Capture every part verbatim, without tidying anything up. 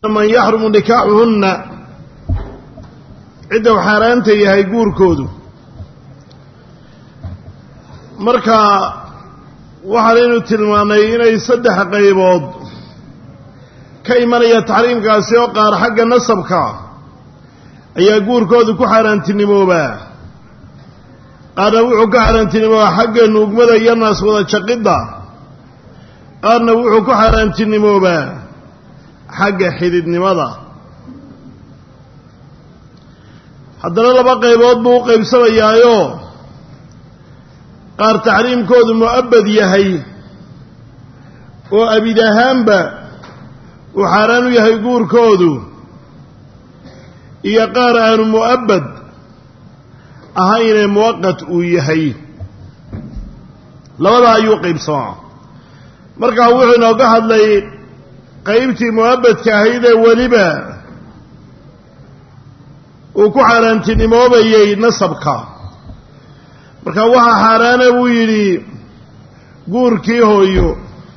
من يحرم نكاحهن عدة وحارانته يهي قور كودو مركا وحالينو تلماني إنا يصدح قيبود كيما يتحريم كاسيو قار حق النصبك أي قور كودو كحارانتي نموبا قارنا وحو كحارانتي نموبا حق النوغمدا يناس ودا شقيدا قارنا وحو كحارانتي نموبا حق حديد نمودا haddana laba qaybood buu qaybsanayaa qaar taxriimkoodu mu'abbad yahay oo abid ahaanba uu xaaraan u yahay guurkoodu iyo qaar aanu mu'abbad ahaynee muwaqat uu yahay labada ayuu qaybsamaa markaa wuxuu inooga hadlay qaybtii mu'abbadka ahayd ee weliba uu ku xaaraantinimoobayay nasabka marka waxa xaaraana buu yidhi guurkii hooyo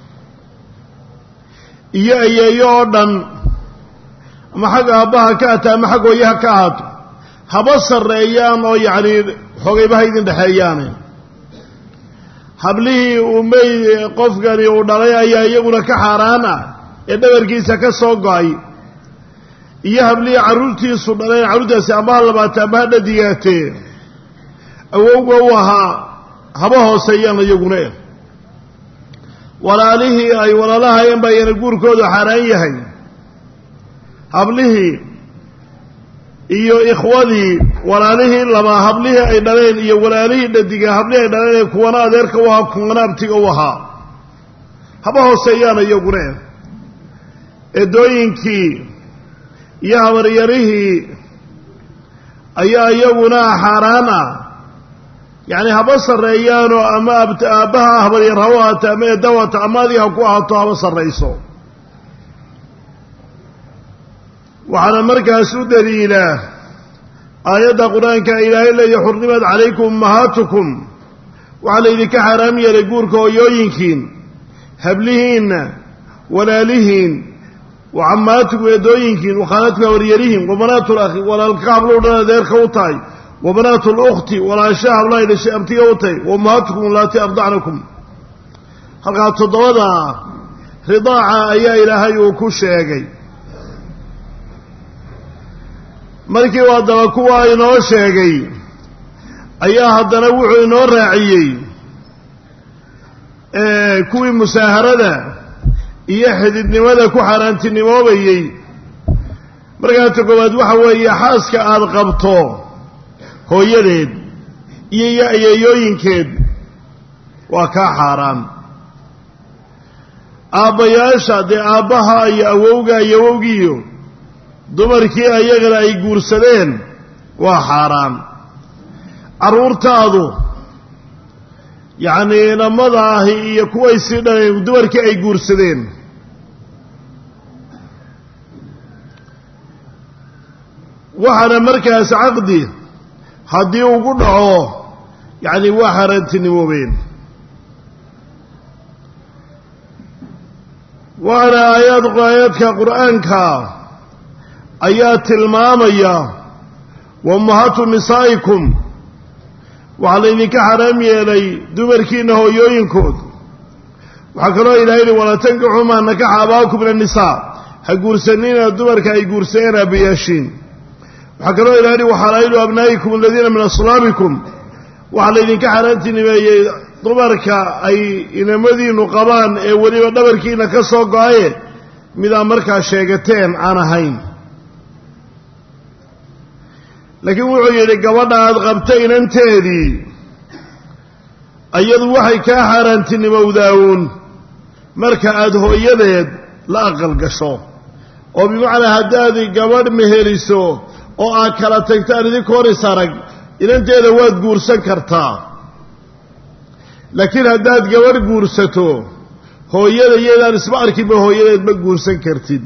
iyo ayeeyo oo dhan ama xag aabbaha ka ata ama xag hooyaha ka ahaato haba sarreeyaan oo yacni xogaybaha idin dhexeeyaane hablihii uu may qofkani uu dhalay ayaa iyaguna ka xaaraan ah ee dhabarkiisa ka soo go-ay iyo hablihii carruurtiisu dhaleen carruurtaasi amaha labaatee amaha dhadigaatee awowga u ahaa haba hooseeyaan iyaguna walaalihii ay walaalahayen baa iyana guurkoodu xaaraan yahay hablihii iyo ikhwadii walaalihii laba hablihii ay dhaleen iyo walaalihii dhadiga hablihii ay dhaleen ee kuwana adeerka u ahaa kuwana abtiga u ahaa haba hooseeyaan iyaguna eedooyinkii iyo habaryarihii ayaa iyaguna xaaraan ah yacni haba sarreeyaanoo ama aabbaha habaryar ha u ahaato ama eedawata ama adiga ha ku ahaato haba sarrayso waxaana markaas u daliilaa aayadda qur-aanka ilaahay leeya xurrimat calaykum ummahaatukum waxaa laydinka xaaraam yeelay guurka hooyooyinkiin hablihiinna walaalihiin وعماتكم يدوينكين وخالاتك وريريهم وبنات الأخ ولا الكعب لولا ذيرك وطاي وبنات الأخت ولا الشهر لا إلى شيء أبتي وطاي وأمهاتكم التي أرضعنكم هلقات الضوضاء رضاعة أيا إلهي وكوشيغي ملكي وادوكوا إنو شيغي أيا هدنوح إنو راعيي اه كوي مساهرة iyo xididnimada ku xaaraantinimoobayay markaa togobaad waxa weeye xaaska aada qabto hooyadeed iyo ayeeyooyinkeed waa kaa xaaraan aabbayaasha dee aabbaha iyo awowga iyo awowgiiyo dumarkii ayagana ay guursadeen waa xaaraan carruurtaadu yacnii namada ahi iyo kuway sii dhaleen dumarkii ay guursadeen waxaana markaas caqdi haddii ugu dhaco yacni waa xaaraantinimoobeen waana aayaad aayaadka qur'aanka ayaa tilmaamaya wa ummahaatu nisaa'ikum waxaa laydinka xaraam yeelay dumarkiina hooyooyinkood waxaa kaloo ilahay yihi walaa tankixuu maa nakaxa aabaakum min annisaa ha guursanina dumarka ay guursadeen aabbayaashiin waxaa kaloo ilahay yihi waxalaa'ilu abnaa'ikum aladiina min aslaabikum waxaa laydinka xaaraantinimeeyey dumarka ay inamadiinu qabaan ee weliba dhabarkiina ka soo go-aye midaa markaa sheegateen aan ahayn laakiin wuxuu yidhi gabadha aada qabta inanteedii iyadu waxay kaa xaaraantinimowdaawuun marka aada hooyadeed la aqal gasho oo bimacnaa haddaad gabadh meheliso oo aad kala tagtaan idinka hor is arag inanteeda waad guursan kartaa laakiin haddaad gabadh guursato hooyada iyadaan isma arkinba hooyadeed ma guursan kartid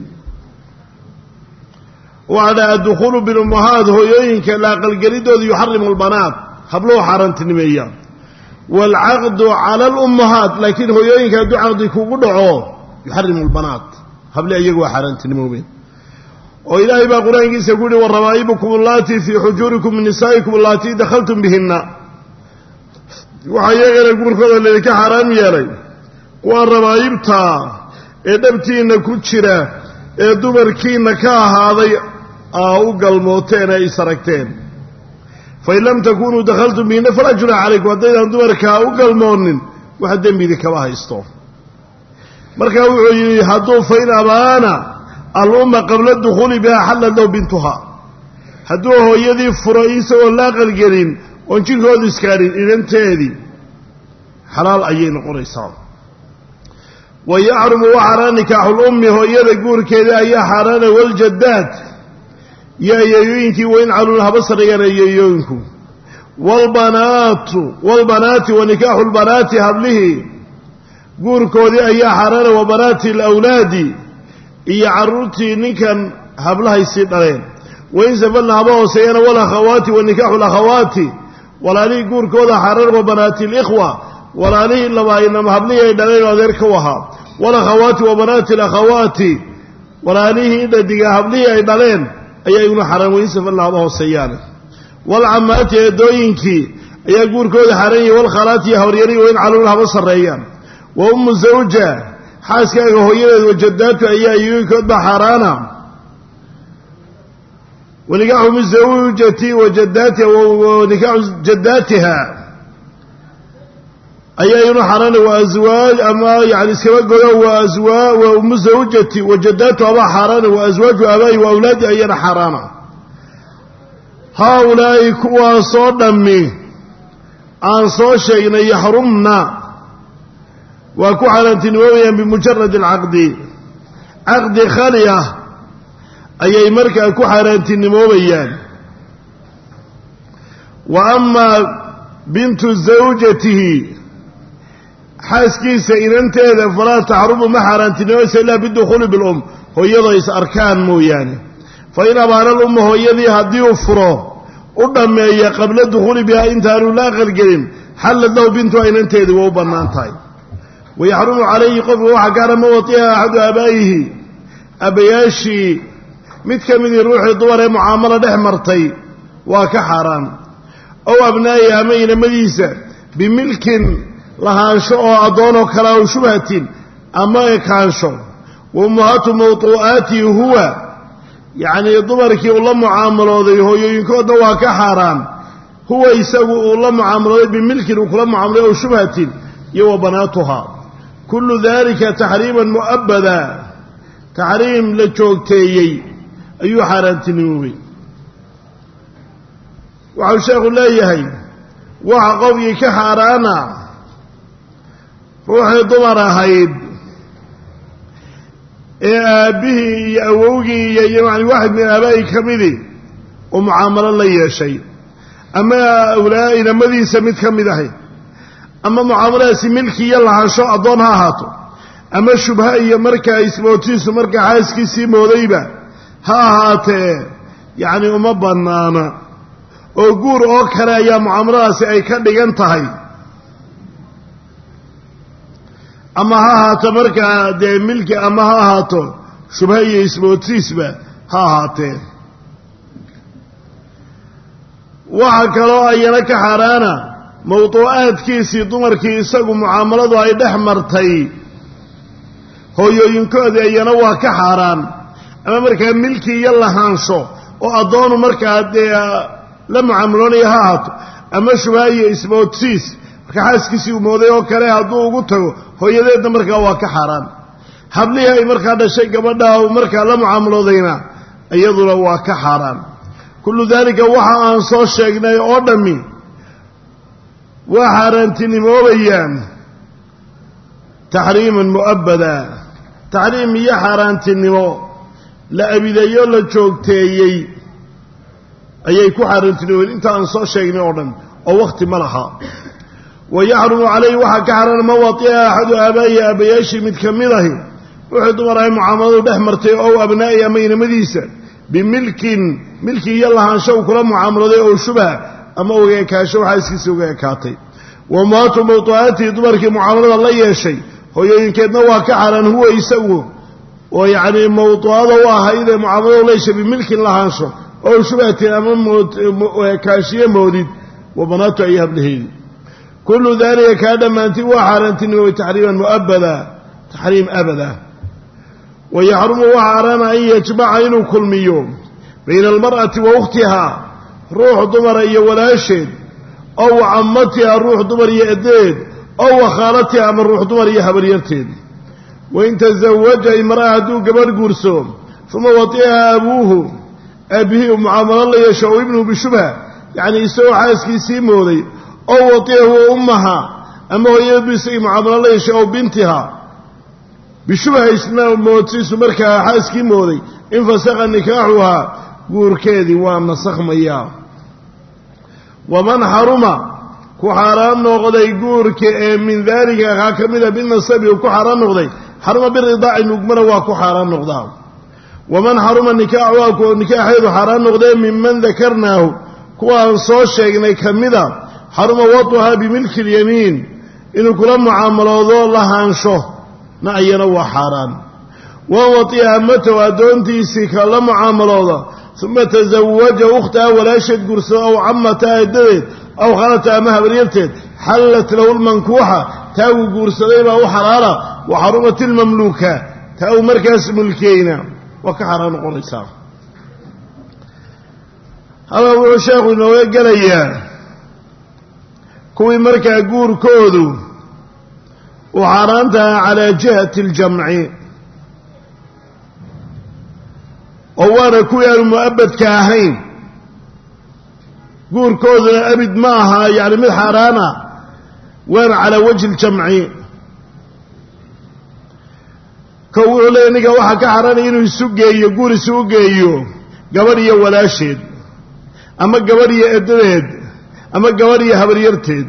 وعلى الدخول بالأمهات هويوينك لا قلقلدود يحرم البنات حبلوه حارنتنمية والعقد على الأمهات لكن هويوينك يدو عقد يكون يحرم البنات حبل أيقوا حارنتنموين oo ilaahay baa qur-aankiisa ku yidhi warabaa'ibukum allaatii fii xujuurikum min nisaa'ikum allaatii dakhaltum bihinna waxaa iyagana guurkooda laydinka xaaraam yeelay kuwa rabaa'ibtaa ee dhabtiinna ku jira ee dumarkiinna ka ahaaday aa u galmooteen ee is aragteen fain lam takunuu dakhaltum bihinna falaa junaaxa calaykum haddaydaan dumarkaa u galmoonin wax dembidi kama haysto markaa wuxuu yidhi hadduu fain abaana alumma qabla dukhuuli bihaa xallat lahu bintuhaa hadduu hooyadii furo isagoo la aqalgelin oon jirkoodu iskaarin inanteedii xalaal ayay noqonaysaa wa yaxrumu wa xaaraan nikaaxulummi hooyada guurkeeda ayaa xaaraana waljaddaad iyo ayeeyooyinkii wain caluun haba sarreeyaan ayeeyooyinku waalbanaatu waalbanaati wa nikaaxu lbanaati hablihii guurkoodii ayaa xaaraana wa banaati alawlaadi iyo carruurtii ninkan hablahay sii dhaleen wain safalna haba hooseeyana walakhawaati wa nikaaxu lakhawaati walaalihii guurkooda xaaraana wa banaati alikhwa walaalihii labaainama hablihii ay dhaleen oo adeer ka wahaa walakhawaati wa banaati alakhawaati walaalihii dhadiga hablihii ay dhaleen ayaa iguna xaaraan wain safalna haba hooseeyaane walcamaati eedooyinkii ayaa guurkooda xaaraan yahay walkhalaati iyo habaryari wain caluun haba sarreeyaan wa ummu zawja xaaskaaga hooyadeed wajadaatu ayaa ayeeyooyinkood baa xaaraana wanikaaxu ummi zawjati wajadaatiha wanikaaxu jadaatiha ayaa iyuna xaaraana wa aswaaj ama yani iskaba godo wa aswaa wa ummu zawjati wajadaatu abaa xaaraana wa aswaaju aabaa'i wa awlaadi ayana xaaraana haaulaa'i kuwaasoo dhammi aan soo sheegnay yaxrumna waa ku xaaraantinimoobayaan bimujarad alcaqdi caqdi khali ah ayay markaa ku xaaraantinimoobayaan wa amaa bintu zawjatihi xaaskiisa inanteeda falaa taxrumu ma xaaraantinimoobaysa ilaa bidukhuuli bilum hooyadoo is arkaan mooyaane fa in abaana lumma hooyadii haddii uu furo u dhammeeya qabla dukhuuli bihaa intaanu la aqalgelin xallad lahu bintuha inanteedii waa u bannaan tahay wayaxrumu calayhi qofka waxaa gaara ma watiha axadu aabaa'ihi aabbayaashii mid ka midii ruuxii dumar ee mucaamalo dhex martay waa ka xaaraan ow abnaa'ihi ama inamadiisa bimilkin lahaansho oo addoonoo kale aw shubhatin ama ekaansho wa ummahaatu mawtuu'aatihi huwa yacnii dumarkii uu la mucaamalooday hooyooyinkoodna waa ka xaaraan huwa isagu uu la mucaamalooday bimilkin uu kula mucaamaloday ow shubhatin iyo wa banaatuhaa kullu daalika taxriiman mu'abada taxriim la joogteeyey ayuu xaaraantinimoobay waxau sheekhu leeyahay waxa qofkii ka xaaraana ruuxii dumar ahayd ee aabbihii iyo awowgii iyo yani waxid min aabaa'i ka midi oo mucaamalo la yeeshay ama awlaa inamadiisa mid ka mid ahay ama mucaamaladaasi milki iyo lahaansho addoon ha ahaato ama shubha iyo markaa ismootiisu markaa xaaskiisii moodayba ha ahaatee yacni uma bannaana oo guur oo kale ayaa mucaamaladaasi ay ka dhigan tahay ama ha ahaato markaa dee milki ama ha ahaato shubha iyo ismootiisba ha ahaatee waxa kaloo ayana ka xaaraana mawduu'aadkiisii dumarkii isagu mucaamaladu ay dhex martay hooyooyinkoodii ayana waa ka xaaraan ama markaa milki iyo lahaansho oo addoonu markaa dee la mucaamaloonaya ha ahaato ama shubha iyo ismoodsiis markaa xaaskiisii uu mooday oo kale hadduu ugu tago hooyadeedna markaa waa ka xaaraan hablihii ay markaa dhashay gabadhaa uu markaa la mucaamaloodayna iyaduna waa ka xaaraan kullu daalika waxa aan soo sheegnay oo dhammi waa xaaraantinimoobayaan taxriiman mu'abada taxriim iyo xaaraantinimo la abideeyo la joogteeyey ayay ku xaaraantinimoobeen inta aan soo sheegnay oo dhan oo wakhti ma laha wa yaxrumu calayhi waxaa ka xaaraan ma watiha axadu aabaa'ihi aabbayaashii mid ka mid ahi wuxuu dumar ahay mucaamaladu dhex martay ow abnaa'i ama inamadiisa bimilkin milki iyo lahaansho uu kula mucaamalooday ow shubha ama uga ekaasho xaaskiisa uga ekaatay wa ummahaatu mawtuu'aatihi dumarkii mucaamalada la yeeshay hooyooyinkeedna waa ka xaaraan huwa isagu ويعني موطوعه وهيدا معامله ليس بملك لهانشو أو شبهة أمام كاشية مودد وبناته أيها ابنهين كل ذلك كان ما أنت وحرنتني وتحريما مؤبدا تحريم أبدا ويحرم وحرام أن يجمع عينه كل ميوم بين المرأة وأختها روح ضمر ولا شيء أو عمتها روح ضمر يأديد أو خالتها من روح ضمر يهبريرتين وإن تزوج امرأة قبل قرسوم ثم وطئها أبوه أبيه معامل الله يشعو ابنه بشبه يعني يسوي حاسكي سيمودي أو وطئه أمها أما هو يبسي معامل الله يشعو بنتها بشبه اسمه موتسيس مركها حاسكي مودي إن فسق نكاحها قور كيدي وامنا صخم إياه ومن حرم كحرام نغضي قور من ذلك هكذا بالنصب وكحرام نغضي حرم بالرضاع نقمر وكحرام نغضاه ومن حرم النكاح ونكاح يدو حرام نغضي ممن ذكرناه كوان صوشيقنا كمدا حرم وطها بملك اليمين إنه كل معامله ذو الله أنشه نعينا وحرام ووطيها متى ودونتي سيكا لمعامله ثم تزوج أختها ولا شد قرصة أو عمتها الدريد أو خالتها مهبريرتين حلت له المنكوحة تاو قرصة ديبا أو حرارة وحرمة المملوكة تاو مركز ملكينا وكحران قرصة هذا هو الشيخ إنه قال إياه كوي مركز قور كودو وحرانتها على جهة الجمع ووانا كوي المؤبد كاهين قول كوذنا أبد معها يعني من حرانا وانا على وجه الجمع كوي لينك واحد كحراني إنه يسوقي يقول يسوقي قبري ولا شيء أما قبري أدريد أما قبري هبريرتيد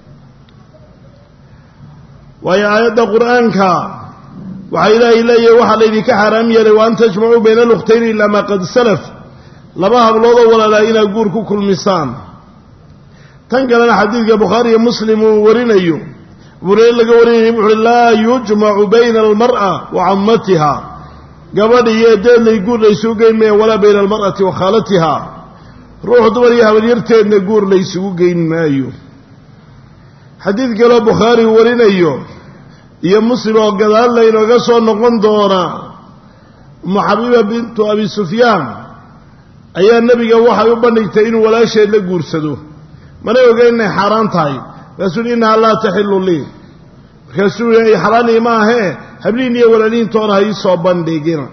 ويا آيات القرآن كا وعيلا إليه وحا ليدك حرام يلي وأن تجمعوا بين الأختين إلا ما قد سلف لما هبلوضا ولا لا إلا قوركو كل ميسان تنقلنا حديث بخاري مسلم ورينيو ورين لك ورينيو لا يجمع بين المرأة وعمتها قبل يدين ليقول ليسوقين مي ولا بين المرأة وخالتها روح دوريها وليرتين يقول ليسوقين مايو حديث قال بخاري ورينيو يا مسلم وقال لي إنه قصوا نقول دونا أم حبيبة بنت أبي سفيان أي النبي وحى يبنيتين ولا شيء لقور سدوه ما نقول إنه حرام تاي رسول إنها لا تحل لي رسول إنه حراني ما هي هبليني ولدين تورا يصابن ديجنا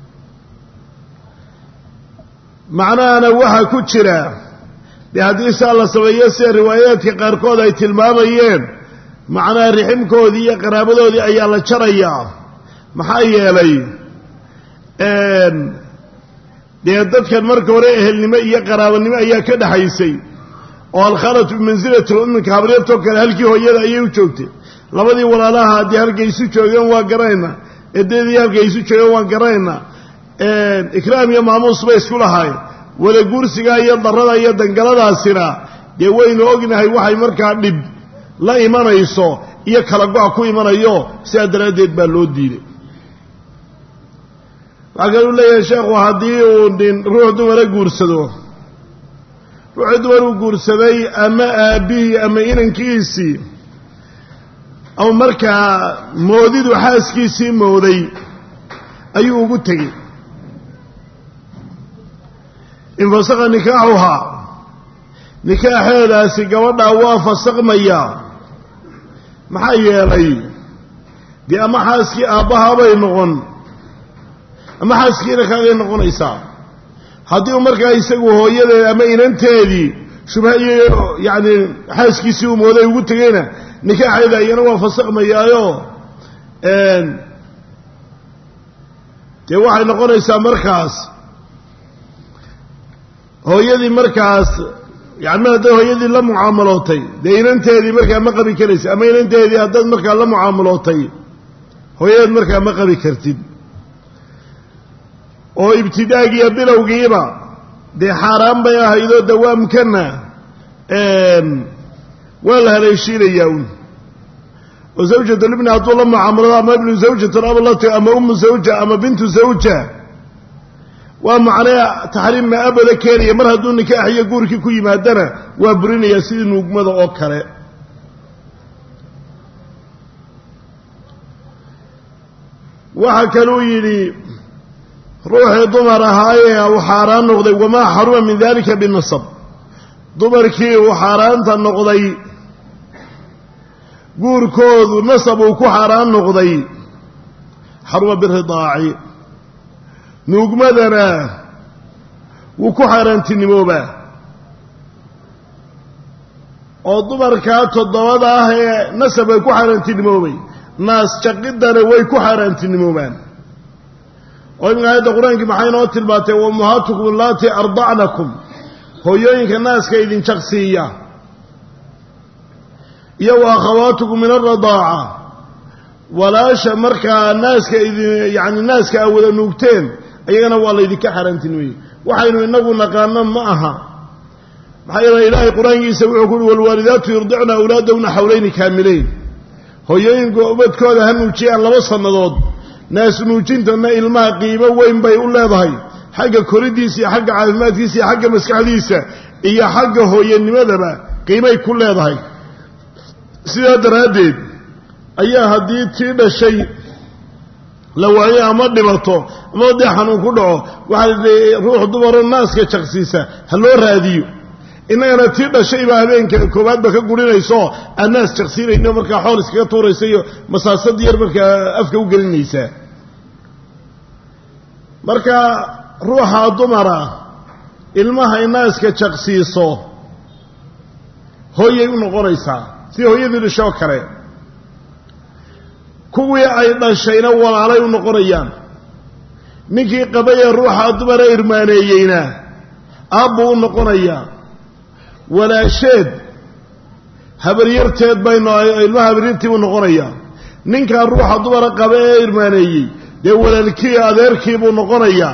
معناه أنا وحى كتشرا بحديث الله سوية سير روايات قاركود أي تلماميين معناه رحمكودي قرابدودي أي الله شريا محايا لي ان ديدك المركه وريه النما iyo qaraabanimo ayaa ka dhaxaysay oo alkhalatu manzilatu umka habriyto kale halkii hooyada ayay u joogtay labadii walaalaha hadii halkaysu joogeen waa garayna eedadii halkaysu joogeen waa garayna ee ikraam iyo maamuus bay isku lahaayeen wala guursiga iyo darada iyo dangaladaasina de waynu ognahay waxay markaa dhib la imanayso iyo kala go'a ku imanayo si adaradeed baa loo diiday قالوا لي يا شيخ وهدي ودين روح دمر غورسدو روح دمر غورسداي اما ابي اما inankiisi او marka moodidu xaaskiisi mooday ayuu ugu tagay in fasaqa nikaahuha nikaaheedaasi gabadha waa fasaqmaya maxaa yeelay di ama xaaski aabaha bay noqon ama xaaskiina kaga noqonaysa hadii uu markaa isagu hooyadeed ama inanteedii shubhayo yaani xaaskiisi uu mooday ugu tagayna nikaaxeeda ayana waa fasaqmayaayo een de waxay noqonaysaa markaas hooyadii markaas yaani hadii hooyadii la mucaamalootay de inanteedii markaa ma qabi karaysa ama inanteedii hadii markaa la mucaamalootay hooyadeed markaa ma qabi kartid oo ibtidaagiya bilowgiiba de xaraam bay ahaydo dawaamkana een wala haleeshiinayaa وزوجة الابن هدو لما عمرها أما ابن زوجة الأب التي أما أم زوجة أما بنت زوجة ومعنى تحريم ما أبدا كيري مرها دون نكاح يقولك كي مهدنا وابرين يسيد نقمض أوكرا وحكلوا يلي روحي ضمر هاي وحاران نقضي وما حرم من ذلك بالنصب ضمركي وحاران تنقضي قوركوذ نصب وكحاران نقضي حرم بالرضاعي نقمدنا وكحاران تنموبا وضمركا تضوضا هي نصب وكحاران تنموبي ناس شقدنا وكحاران تنموبان ومن هذا القرآن كما حين أوتي الباتي وأمهاتكم اللاتي أرضعنكم هو يوينك الناس كإذن شخصية يو أخواتكم من الرضاعة ولا شمرك الناس كإذن يعني الناس كأول نوكتين أيضا والله إذن كحران تنوي وحين إنه نقانا معها حين إلهي القرآن يسوي يقول والوالدات يرضعن أولادهن حولين كاملين هو يوينك أبدك هذا هم الشيء على وصف النضوض ناس نوجينتنا ilmaha qiimo weyn bay u leedahay xagga koridiisa iyo xagga caafimaadkiisa iyo xagga maskaxdiisa iyo xagga hooyanimadaba qiimay ku leedahay sida daraadeed ayaa hadii tii dhashay la waayo ama dhibato ama dee xanuun ku dhaco waxa ruux dumar naaska shaqsiisa haloo raadiyo inagana tii dhashay baa habeenka koobaad ba ka gurinayso annaas shaqsiinayno marka xool iskaga tuuraysayo masaasad yar marka afka u gelinaysa marka ruuxa dumara ilmaha inaaska shaqsiiso hooyay u noqonaysaa si hooyadii dhasho kale kuwii ay dhashayna walaalay u noqonayaan ninkii qabay ruuxa dumara irmaaneeyayna aabbu u noqonayaa walaasheed habaryarteed bayno ilmaha habaryartii u noqonayaa ninka ruuxa dumara qaba ee irmaaneeyay dee walaalkii adeerkii buu noqonayaa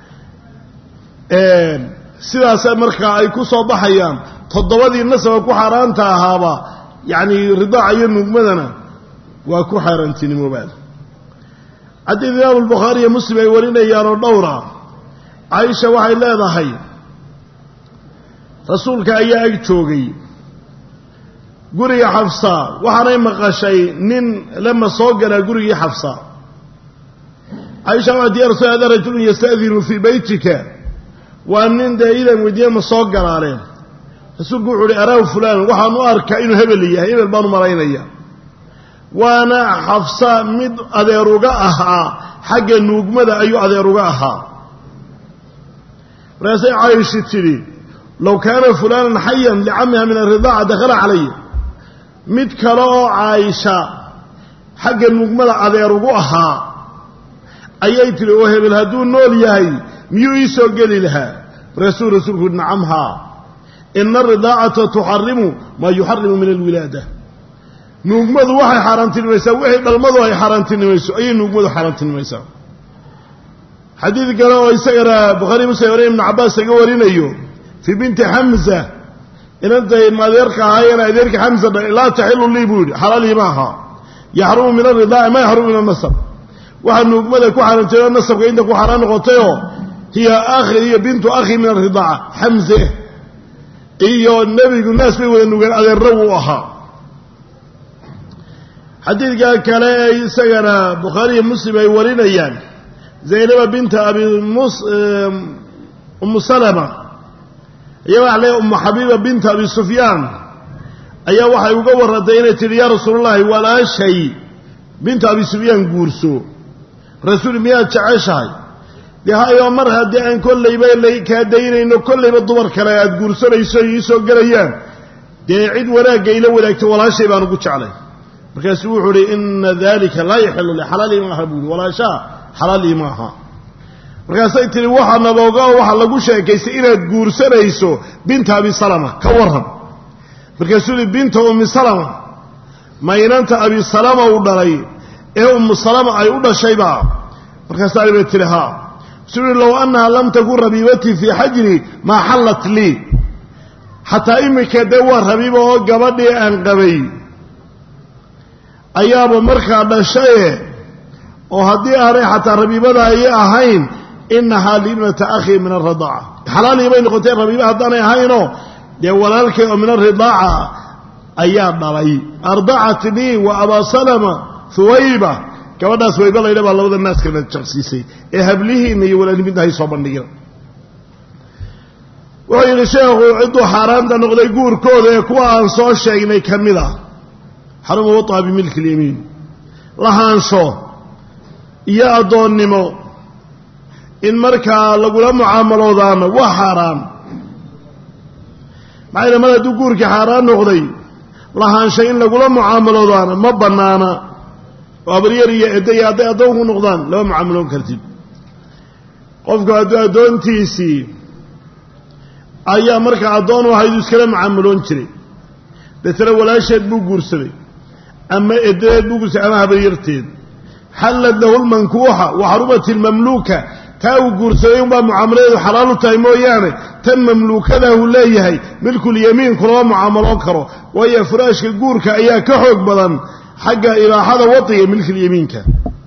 een sidaas markaa ay ku soo baxayaan toddobadii nasaba ku xaraanta ahaaba yaani ridaaca iyo nugmadana waa ku xaaraantinimoobaan hadii Imaam al-Bukhari iyo Muslim ay warinayaan oo dhowra Aisha waxay leedahay rasuulka ayaa ag joogay guriga Xafsa waxaanay maqashay nin lama soo galay guriga Xafsa Aisha waxay rasuul hada rajul yasta'dhinu fi baytika wa nin daayida wadiya ma soo galaaleen rasuulku wuxuu yiri araaw fulaan waxaan u arkaa inuu hebel yahay hebel baan u maraynaya waana Xafsa mid adeeruga ahaa xagga nuugmada ayuu adeeruga ahaa raasay Aisha tiri لو كان فلان حيا لعمها من الرضاعة دخل علي مد كلا عائشة حق المجمل على رجوعها أيت الوهب الهدون نول ياي ميو يسوع قال لها رسول رسول نعمها إن الرضاعة تحرم ما يحرم من الولادة نجمل واحد حرامتين ويسوي واحد المضى حرامتين ويسوي أي نجمل حرامتين ويسوي حديث قالوا يسير بخاري مسيرين ابن عباس يقولين أيوه في بنت حمزة إن أنت ما ذيرك هاينا ذيرك حمزة لا تحل لي بود حلالي معها يحرم من الرضاعة ما يحرم من النصب وحن نقمدك وحن انتنا النصب عندك وحران غطيه هي أخي هي بنت أخي من الرضاعة حمزة إيه النبي الناس بيقول إنه قال هذا الروحة حديث قال كلا سجنا بخاري مسلم يورينا يعني زينب بنت أبي مص أم سلمة أيها عليه أم حبيبة بنت أبي سفيان أيها وحي يقول ردينة يا رسول الله ولا شيء بنت أبي سفيان قرسو رسول مياه شعشاي لها يوم مرها دعين كل يبين لي كادين إنه كل يبدور كلايات قرسو ليسو يسو قريان دي عيد ولا قيلة ولا يكتب ولا شيء بانو قتش عليه فكسوحوا لي إن ذلك لا يحل لحلالي ما حبون ولا شاء حلالي معها markaasay tiri waxa nabooga waxa lagu sheekaysay inaad guursanayso binta abi salama ka waran markaasuu binta ummi salama maynanta abi salama u dhalay ee ummu salama ay u dhashayba markaasay bay tiri ha suri law anna lam takun rabibati fi hajri ma halat li hatta imika dawa rabiba oo gabadhii aan qabay ayaaba markaa dhashaye oo haddii aanay xataa rabiibada ayay ahayn inahaa liibnata akhii min alridaaca xalaal bay noqotay rabiiba haddaanay ahaynoo dee walaalkay oo min alridaaca ayaa dhalay ardacatnii wa abaa salama huwayba gabadhaas wayba laydha baa labada naaska la jaqsiisay ee hablihiinna iyo walaalnimidna hay soo bandhigeen wuxuu yidhi sheekhu cidduu xaaraanta noqday guurkooda ee kuwa aan soo sheegnay ka mid a xaruma waطaa bimilki اlyamiin lahaansho iyo addoonnimo in markaa lagula mucaamaloodaana waa xaaraan maxaa yidhi mar hadduu guurkii xaaraan noqday lahaansho in lagula mucaamaloodaana ma bannaana oo abaryar iyo edda iyo hadday addoonku noqdaan lama mucaamaloon kartid qofku hadduu addoontiisii ayaa markaa addoon u ahayduu iskala mucaamaloon jiray deetana walaasheed buu guursaday ama eddadeed buu guursaday ama habaryarteed xallad lahu lmankuuxa wa xarumat ilmamluuka taa uu guursaday unbaa mucaamaladeedu xalaal u tahay mooyaane tan mamluukada uu leeyahay milkulyamiin kulama mucaamaloon karo waayo furaashka guurka ayaa ka xoog badan xagga ibaaxada wadiga milkilyamiinka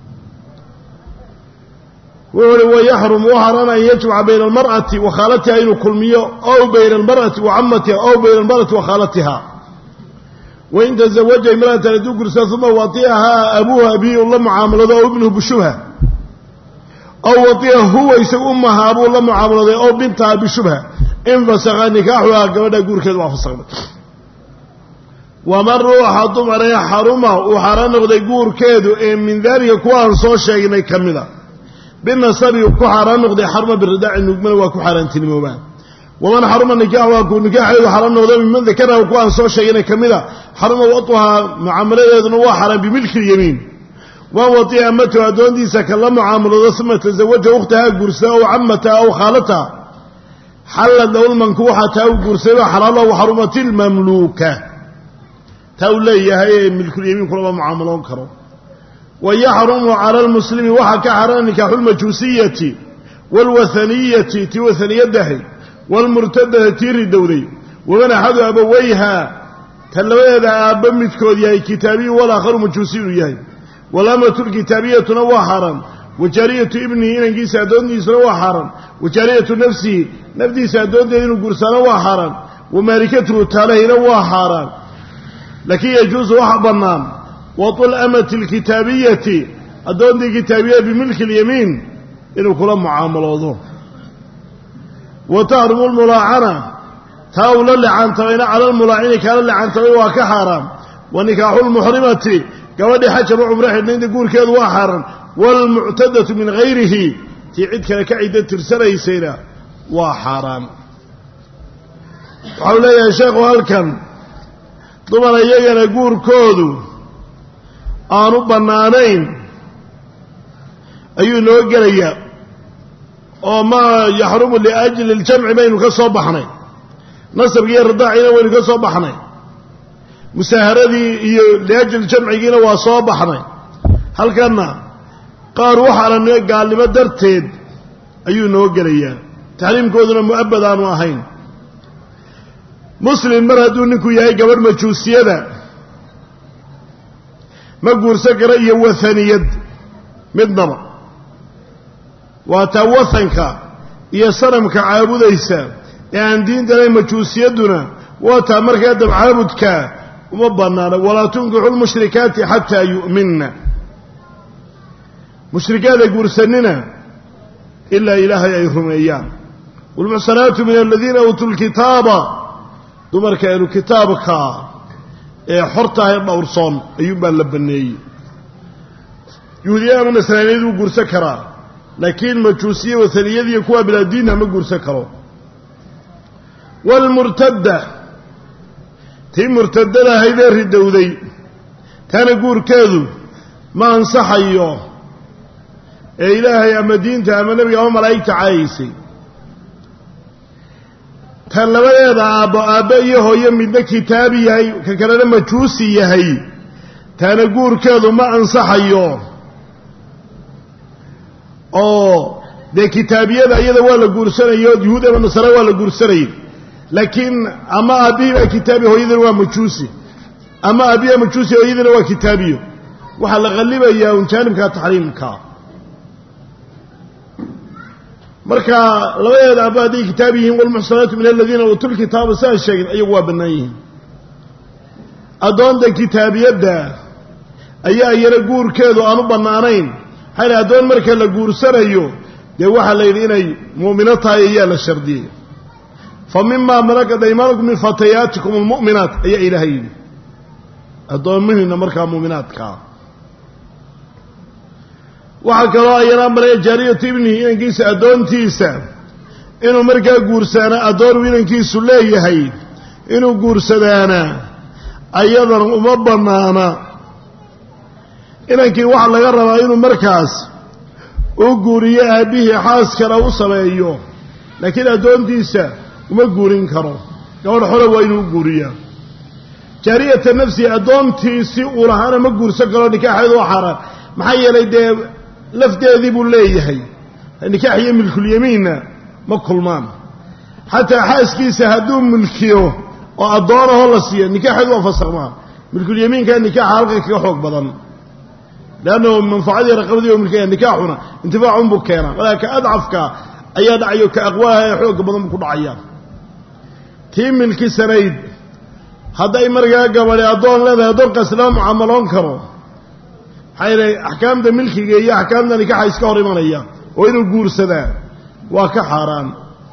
wuxuu uhi wayaxrumu u haran an yajmaca bayna almar'ati wa khaalatiha inuu kulmiyo ow bayna almar'ati wa camatiha ow bayna almar'ati wa khaalatiha wain tazawaja imra'atan hadduu gursado uma watiahaa abuuha abihi u la mucaamaloodo ow ibnuhu bishubha ow watia huwa isagu umaha abuu la mucaamalooday ow bintaha bishubha infasakha nikaaxuhaa gabadha guurkeedu waa fasakday waman ruuxa dumaree xaruma uu xaaraan noqday guurkeedu ee min daalika kuwa aan soo sheegnay ka mida binasabi uu ku xaaraan noqday xaruma biridaaci nugmana waa ku xaaraantinimoobaan waman xaruma nikaaxuhaa kuu nikaaxeedu xaaraan noqday miman dakaraha kuwa aan soo sheegnay ka mida xaruma watuhaa mucaamaladeeduna waa xaaraan bimilki lyamiin waan watiya amatahu addoontiisa ka la mucaamaloodo uma tasawaja ukhtahaa guursada ow camataha aw khaalataha xallad lahu lmankuuxa taa uu guursaday xalaalo waxarumati ilmamluuka taa uu leeyahay ee milkulyamiin kulama mucaamaloon karo wayaxrumu cala almuslimi waxaa ka xaaraan nikaaxu lmajuusiyati waalwahaniyati tii wahaniyadahay waalmurtadati tii ridowday waman axadu abawayha tan labadeeda aabba midkood yahay kitaabiyu walaakharu majuusi inuu yahay walamatu lkitaabiyatuna waa xaaraan wajaariyatu ibnihi inankiisa addoontiisuna waa xaaraan wajaariyatu nafsihi nafdiisa addoonteeda inuu guursaana waa xaaraan wamaalikatuhu taalahina waa xaaraan laakiin yajuusu waxa bannaan watul amati alkitaabiyati addoontii kitaabiya bimilki اlyamiin inuu kula mucaamaloodo wa taxrumu lmulaacana taa uu la lecantamayna cala almulaacini kaala lecantamay waa ka xaaraan wa nikaaxu lmuxrimati gabadhii xajaba cumro xidhnaynta guurkeedu waa xaaraan waalmuctadatu min hayrihi tii cid kale ka ciddo tirsanaysayna waa xaaraan waxau leeyahay sheekhu halkan dumar iyagana guurkoodu aanu bannaanayn ayuu inoo gelayaa oo maa yaxrumu liajli اljamci baynu ka soo baxnay nasabkii iyo ridaaciina waynu ka soo baxnay musaaharadii iyo liajli jamcigiina waa soo baxnay halkanna qaar waxaana gaalnimo darteed ayuu inoo gelayaa taxriimkooduna mu'abad aanu ahayn muslim mar hadduu ninku yahay gabadh majuusiyada ma guursan kara iyo wahaniyad midnaba waa taa wahanka iyo sanamka caabudaysa ee aan diintanayn majuusiyadduna waa taa markaa dabcaabudka uma bannaana walaa tunkixu lmushrikaati xataa yu'minna mushrikaada guursanina ilaa ilaahay ay rumeeyaan waalmuxsanaatu min aladiina uutuu lkitaaba dumarka ahlu kitaabka ee xortahay dhowrsoon ayuunbaa la banneeyey yuhuudiya ama nasraaniyad wuu guursan karaa laakiin majuusiya wahaniyadiiyo kuwaa bilaa diinha ma guursan karo waalmurtadda tii murtadada ahaydee ridowday taana guurkeedu ma ansaxayo ee ilaahay ama diinta ama nebiga ama malaa'igta caayaysay tan labadeeda aabbo aabbe iyo hooyo midna kitaabi yahay ka kalena majuusi yahay taana guurkeedu ma ansaxayo oo dee kitaabiyada iyada waa la guursanayo yuhuud ama nasara waa la guursanayay laakiin ama aabbihii baa kitaabi hooyadina waa majuusi ama aabbihiba majuusi hooyadina waa kitaabiyo waxaa la qallibayaa un jaanibka taxriimka marka labadeeda aba hadday kitaab yihiin walmuxsanaatu min aladiina uutul kitaaba saa sheegin ayagu waa bannaan yihiin addoonta kitaabiyadda ayaa iyana guurkeedu aan u bannaanayn xayla addoon marka la guursanayo dee waxaa la yidhi inay mu'mino tahay ayaa la shardiyey fa mimaa malakat aymaanukum min fatayaatikum almu'minaat ayaa ilaahay yidhi addoommihiinna markaa mu'minaadkaa waxaa kaloo ayana maraya jaariyatu ibnihi inankiisa addoontiisa inuu markaa guursaana addoonu inankiisu leeyahay inuu guursadaana ayadana uma bannaana inankii waxaa laga rabaa inuu markaas u guuriyo aabbihii xaaskana u sameeyo laakiin addoontiisa uma guurin karo gabadh xole waa inuu u guuriyaa jaariyata nafsihi addoontiisi uu lahaana ma guursan karo nikaaxeedu waa xaaraan maxaa yeelay dee lafteedii buu leeyahay nikaax iyo milkulyamiinna ma kulmaan xataa xaaskiisa hadduu milkiyo oo addoonahoo la siiyo nikaaxeedu waa fasakmaa milkulyamiinkaa nikaaxa halka kaga xoog badan leannahu manfacadii raqabadii oo milkaya nikaaxuna intifaacunbuu keenaa walaa ka adcafka ayaa dhacayo ka aqwaaha ee xoogga badan buu ku dhacayaa tii milki sanayd hadday markaa gabadhi addoon leedahay addoonkaas lama mucaamaloon karo maxaa yeelay axkaamta milkiga iyo axkaamta nikaaxa iska hor imanaya oo inuu guursadaa waa ka xaaraan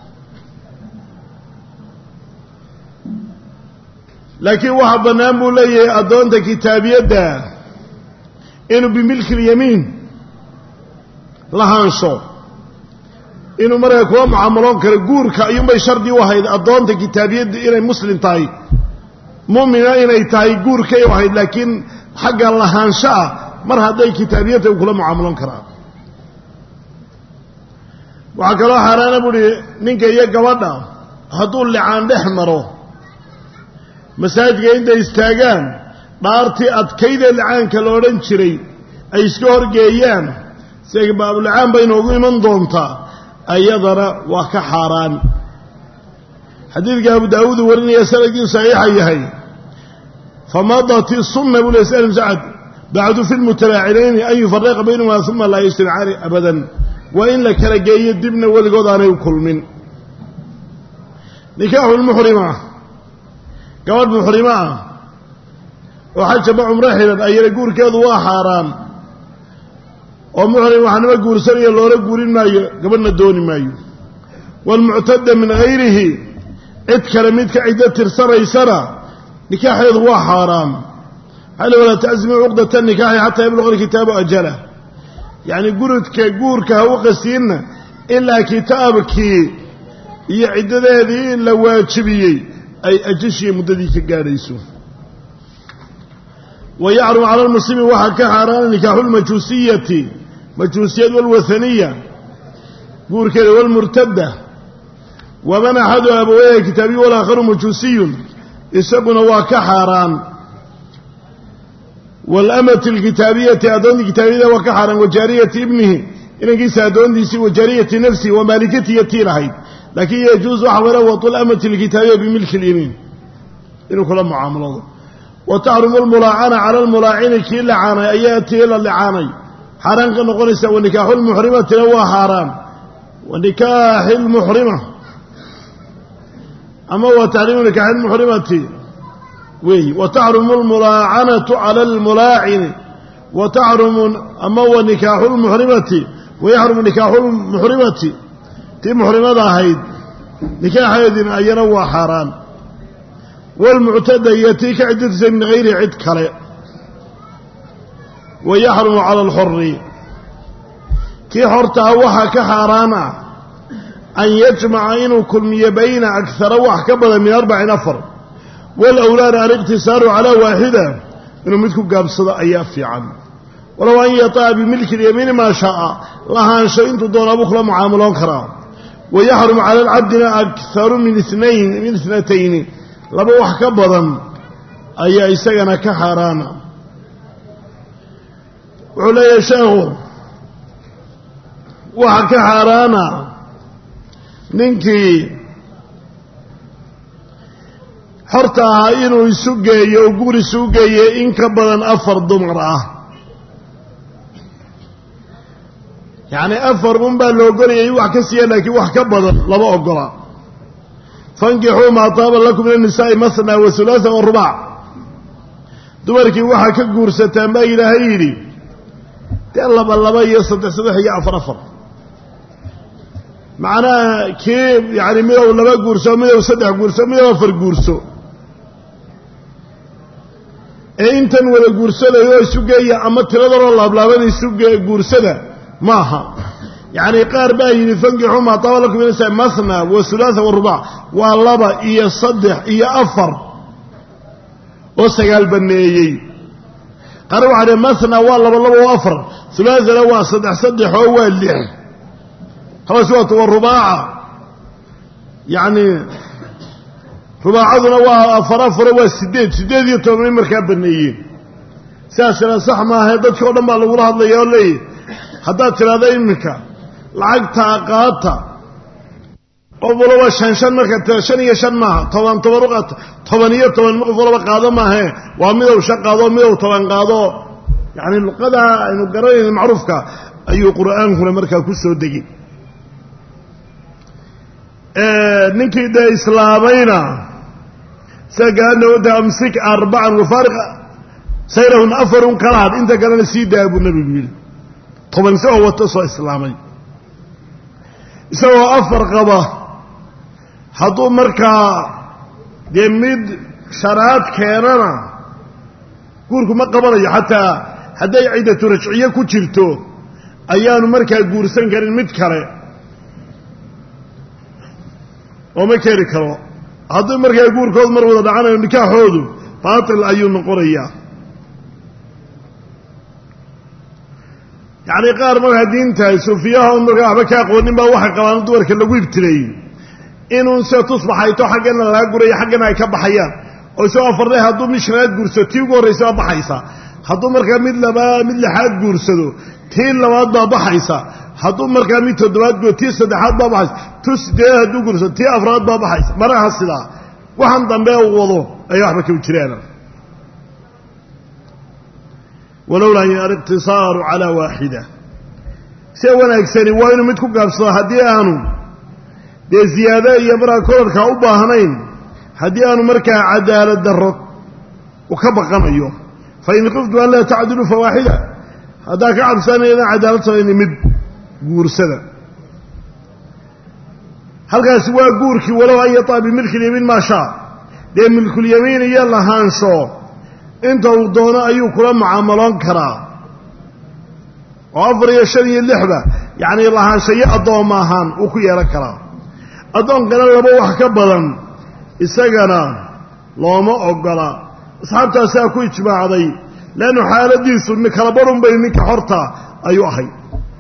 laakiin waxaa bannaan buu leeyahay addoonta kitaabiyadda inuu bimilki lyamiin lahaansho inuu markaa kuwa mucaamaloon karo guurka ayuunbay shardi u ahayd addoonta kitaabiyadda inay muslim tahay mu'mina inay tahay guurkay u ahayd laakiin xagga lahaansho ah mar hadday kitaabiyadta kula mucaamaloon karaan waxaa kaloo xaaraana buuhi ninka iyo gabadha hadduu licaan dhex maro masaajidka intay istaagaan dhaartii adkaydee licaanka la odhan jiray ay iska horgeeyaan si baabullicaan bay inoogu iman doontaa ayadana waa ka xaaraan xadiidka abu daawuud uu warinaya sanadkiisu saxiixa yahay famadat isunna buu ley sa'lim sacad bacdu fi lmutabaacinayni an yufariqa baynahumaa uma laa yajtamicaani abadan waa in la kala geeyo dibna weligood aanay u kulmin nikaaxu lmuxrima gabadh muxrima ah oo xajaba cumro xidhan ayana guurkeedu waa xaaraan oo muxrim waxnima guursanayo loola guurin maayo gabadhna dooni maayo waalmuctada min hayrihi cid kale mid ka ciddo tirsanaysana nikaaxeedu waa xaaraan xal walaa tacsimuu cuqdata nikaaxi xataa yabluqa alkitaabu ajalah yacni gurudka guurka ha u qasiinna ilaa kitaabkii iyo ciddadeedii la waajibiyey ay ajashiiyo muddadii ka gaadhayso ويحرم على المسلم وحا كحران نكاح المجوسية مجوسية والوثنية قول كده والمرتدة ومن أحد أبويه كتابي والآخر مجوسي يسبنا وكحران والأمة الكتابية أدون كتابية وكحران وجارية ابنه إن قيس أدون ديسي وجارية نفسي ومالكتي يتيرهي لكن يجوز وحوله وطول أمة الكتابية بملك اليمين إنه كلام معاملة وتحرم الملاعنة على الملاعين كي لعاني أياتي إلى اللعاني حرام كان نقول ونكاح المحرمة هو حرام ونكاح المحرمة أما هو تعليم نكاح المحرمة وي وتحرم الملاعنة على الملاعين وتحرم أما هو نكاح المحرمة ويحرم نكاح المحرمة تي محرمة هيد نكاح هيد أينا هو حرام والمعتدى يأتيك عدة من غير عد كري ويحرم على الحر كي حرتها وحا كحارانا أن يجمع إنه كل بين أكثر وحكبه من أربع نفر والأولاد الاقتصار على واحدة إنه مثل قاب صدى أيافي عنه ولو أن يطاع بملك اليمين ما شاء لها أن شئين تدون أبوخلا معاملون كرام ويحرم على العبد أكثر من اثنين من اثنتين laba wax ka badan ayaa isagana ka xaaraana wuxuu leeyahay sheekhu waxa ka xaaraana ninkii xorta ahaa inuu isu geeyo oo guri isu geeyo in ka badan afar dumar ah yacni afar unbaa la ogolayay wax ka siiya laakiin wax ka badan lama ogola fankixuu maa taaba lakum min annisaa'i masna wa hulaasa wa rubac dumarkii waxaa ka guursataan baa ilaahay yidhi dee laba laba iyo saddex saddex iyo afar afar macnaha kii yacni midow laba guurso midow saddex guurso midow afar guurso ee intan wada guursadayo isu geeya ama tiradanoo laablaaban isu guursada maaha yacni qaar baa yidhi fankixuu maa taaba lakum min annisaa'i masna wa hulaasa wa rubac waa laba iyo saddex iyo afar oo sagaal baneeyey qaar waxaa dhi masna waa laba laba oo afar hulaasana waa saddex saddex oo waa lix hawas waata waa rubaaca yacni rubaacaduna waa afar afaro waa siddeed siddeed iyo tobanay markaa baneeyeen sidaasina sax maahae dadkii o dhan baa lagula hadlaya oo leeyahy haddaad tidhaahdo iminka lacagtaa qaata qof walaba shan shan markaa tira shan iyo shan maaha toban toban u qaata toban iyo toban qof walaba qaado maahe waa midow shan qaado midow toban qaado yacni luqadaa aynu garanayna macruufka ayuu qur'aankuna markaa ku soo degay ninkii dee islaamayna sida gaadhawada amsik arbacan wafaariq sayrahun afarun kala had inta kalena sii daa buu nabigu yidhi toban isagoo wato soo islaamay isagoo afar qaba hadduu markaa dee mid sharaad keenana guurku ma qabanayo xataa hadday ciddatu rajciye ku jirto ayaanu markaa guursan karin mid kale oo ma keeni karo hadduu markaa guurkoodu mar wada dhacanayo nikaaxoodu baatil ayuu noqonayaa yacni qaar markaa diintahay suufiyaha un markaa waxba ka aqoonin baa waxay qabaan dumarka lagu ibtileeyey inuun se tusbaxayto xaggana laga gurayo xaggana ay ka baxayaan oo isagoo afarday hadduu mid shanaad guursado tii ugu horraysa baa baxaysa hadduu markaa mid labaa mid lixaad guursado tii labaad baa baxaysa hadduu markaa mid toddobaad guo tii saddexaad baa baxaysa tu sideed hadduu guursado tii afraad baa baxaysa maraha sidaa waxaan dambe u wado ay waxba kama jiraan walowlaa aliqtisaaru calaa waaxida see wanaagsani waa inuu mid ku gaabsado haddii aanu dee ziyaado iyo markaa korarkaa u baahnayn haddii aanu markaa cadaalad darro u ka baqanayo fain qiftu an laa tacdilu fawaaxida haddaa ka cabsanaydan cadaalad samayni mid guursada halkaasi waa guurkii walow an yataa bimilkilyamiin maa shaa dee milkulyamiin iyo lahaansho inta uu doono ayuu kula mucaamaloon karaa oo afar iyo shan iyo lixba yacni lahaanshayo addooma ahaan uu ku yeelan karaa addoonkana laba wax ka badan isagana looma ogola asxaabtaasaa ku ijmaacday leannu xaaladiisu kala barun bay ninka xorta ayuu ahay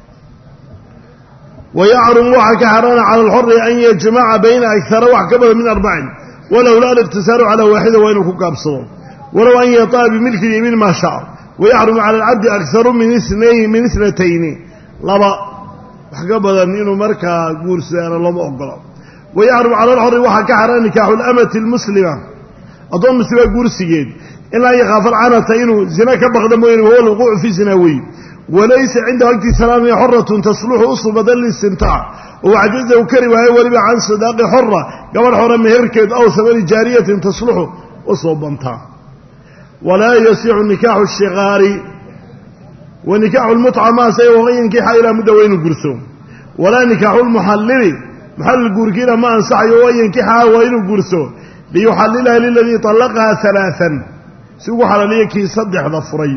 wayacrum waxaa ka xaraana cala alxori an yajmaca bayna agara wax ka badan min arbacin walowlaa aliqtisaaru calaa waaxida waa inuu ku gaabsado walow an yataa bimilki lyamiin maa shaa wayaxrumu cala alcabdi akharu min isnayn min isnatayni laba wax ka badan inuu markaa guursadaana looma ogola wayaxrumu cala alxori waxaa ka xaraan nikaaxu lamati almuslima addoon muslima guursigeed ilaa an yakhaafa alcanata inuu zina ka baqda mooyane wahuwa alwuquucu fii zina wey walaysa cindahu agtiisa laamiya xoratun tasluxu u subadan liistimtaac oo cajazahu kari waayo weliba can sadaaqi xora gabadh xora meherkeed aw samani jaariyatin tasluxu u soo bantaa walaa yasixu nikaaxu shikaari wa nikaaxu lmutca maase waman yankixa ilaa mudda waa inuu gurso walaa nikaaxu lmuxallili muxallil guurkiina ma ansaxayo wa yankixaha waa inuu gurso liyuxallilaha liladii طallaqaha halaaan si ugu xalaaliya kii saddexda furay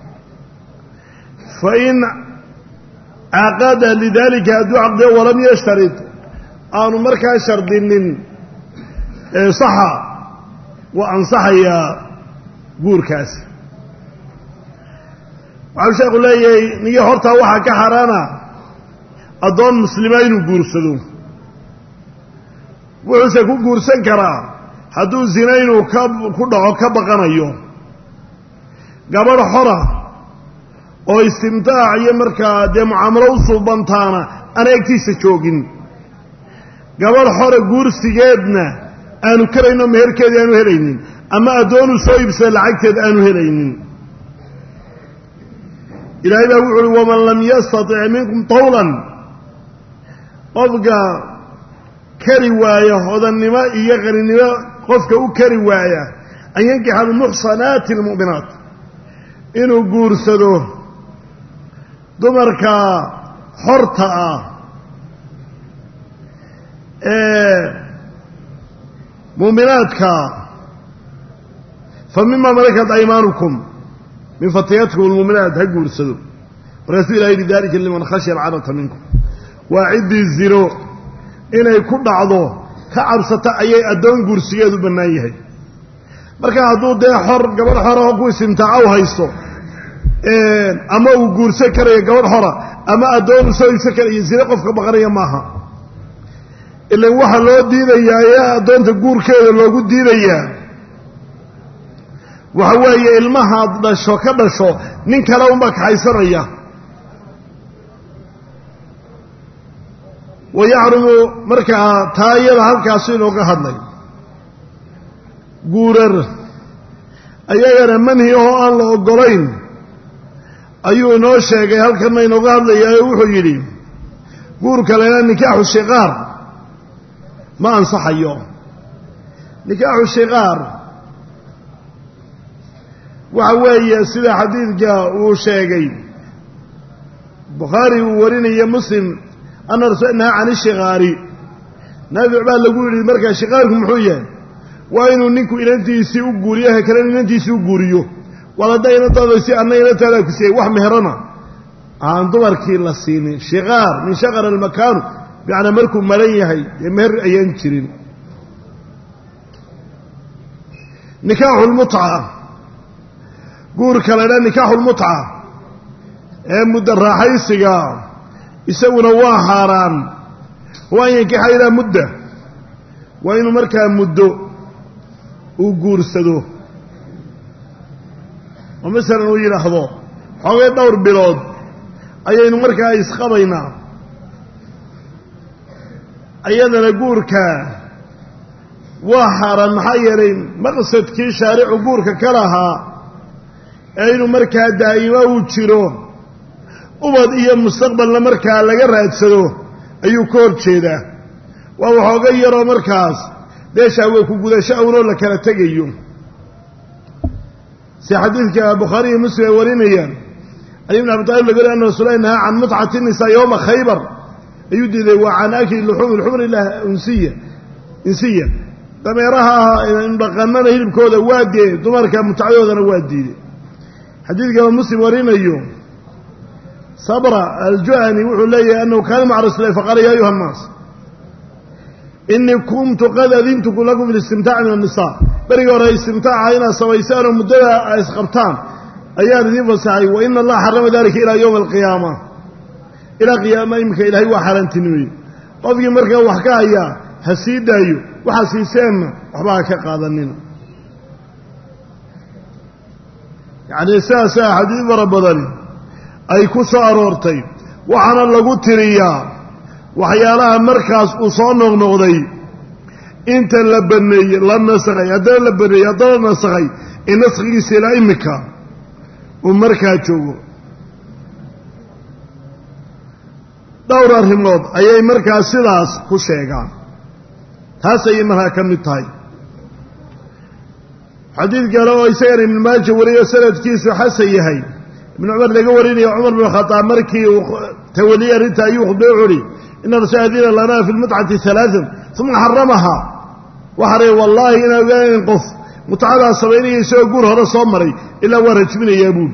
fain caqada lidalika hadduu caqdiyo walam yashtarid aanu markaa shardinin saxa waa ansaxayaa guurkaasi waxau sheekhu leeyahay ninkii hortaa waxaa ka xaraana addoon muslima inuu guursado wuxuuse ku guursan karaa hadduu zina inuu ka ku dhaco ka baqanayo gabadh xora oo istimtaac iyo markaa dee mucaamalo u suubantaana aan agtiisa joogin gabadh xora guursigeedna aanu karayno meherkeedii aanu helaynin ama addoonuu soo iibsada lacagteed aanu helaynin إلهي بقول ومن لم يستطع منكم طولا قفك كرواية هذا النماء يغني النماء قفك كرواية أن ينكح المحصنات المؤمنات إنه قرسده دمرك حرطة إيه مؤمناتك فمما ملكت أيمانكم من فتياتكم المؤمنات هقوا السدو ورسول الله ذلك لمن خشي العنة منكم وعد الزرو إنه يكون عضو كعبسة أي أدون قرسية بنايه marka haduu dee xor gabadh xor oo ku istimtaaco haysto ee ama uu guursan karayo gabadh xor ama adoon soo iibsan karayo sida qofka baqaraya maaha ilaa waxa loo diidayaa adoonta guurkeeda loogu diidayaa waxa weeye ilmaha dhasho ka dhasho nin kale uma kaxaysanaya ويحرم marka taayada halkaas inoo ka hadlay guurar ayagana manhi oo aan la ogolayn ayuu inoo sheegay halkan inooga hadlayaa wuxuu yidhi guurka leena nikaaxu shiqaar ma ansaxayo nikaaxu shiqaar waxa weeye sida xadiidka uu sheegay Bukhari uu warinaya Muslim ana rasuulna aan shiqaari nabi baa lagu yiri marka shiqaarku muxuu yahay waa inuu ninku inantiisi u guuriyo kale inantiisi u guuriyo waladayna dadaysi annayna taala ku sii wax meherana aan dumarkii la siinay shiqaar min shaqar al makan bi'ana markuu maran yahay meher ayaan jirin nikaaxul mut'a guur kale la nikaaxul mut'a ee mudarrahaysiga isaguna waa xaraan waa yanki xayra mudda waa inuu markaa muddo uu guursado oo misalan uu yiraahdo xoogay dhowr bilood ayaynu markaa isqabaynaa ayadana guurka waa xaraan maxaa yeelay maqsadkii shaaricu guurka ka lahaa ee inuu markaa daa'ima uu jiro ubad iyo mustaqbalna markaa laga raadsado ayuu ka horjeedaa waa waxooga yaroo markaas deesha way ku gudasho awro la kala tagayo si xadiidka Bukhari iyo Muslim warinayaan Ali ibn Abi Talib laga leeyahay rasuulna aan mut'atin nisa yawm Khaybar ayuu diiday waa aan akil luhum al-humr illah unsiya insiya dameeraha in dhaqanana hilibkooda waa diiday dumarka mut'adoodana waa diiday xadiidka Muslim warinayo sabra al-Ju'ani wuxuu leeyahay annahu kana ma'a rasuulillah faqala ya ayuha an-nas إني كنت قد أذنت لكم في الاستمتاع من النساء بريء رأي استمتاع هنا سويسان ومدلة إسقبتان أيام ذي فسعي وإن الله حرم ذلك إلى يوم القيامة إلى قيامة يمكن إلهي وحرن تنوي قفي مركا وحكايا هسيد دايو وحسيسان وحباك قادنين يعني ساسا حديث ربضاني أي كسا أرورتي وحنا لقو تريا waxyaalaha markaas uu soo noqnoqday inta la baneeyay la nasakhay haddana la baneeyay haddana nasakhay in naskhigiisa ilaa imika uu markaa joogo dhowr arrimood ayay markaa sidaas ku sheegaan taas ayay markaa ka mid tahay xadiid kale oo isagana ibn Maaja wariyo sanadkiisu xasan yahay ibn Umar laga warinayo Umar bin Khattab markii uu tawaliya arinta ayuu khudbay إن رسول الله لنا في المتعة ثلاثا ثم حرمها وحري والله إن أغاني انقف متعة سبعين يسوى قول هذا صمري إلا ورج من يابون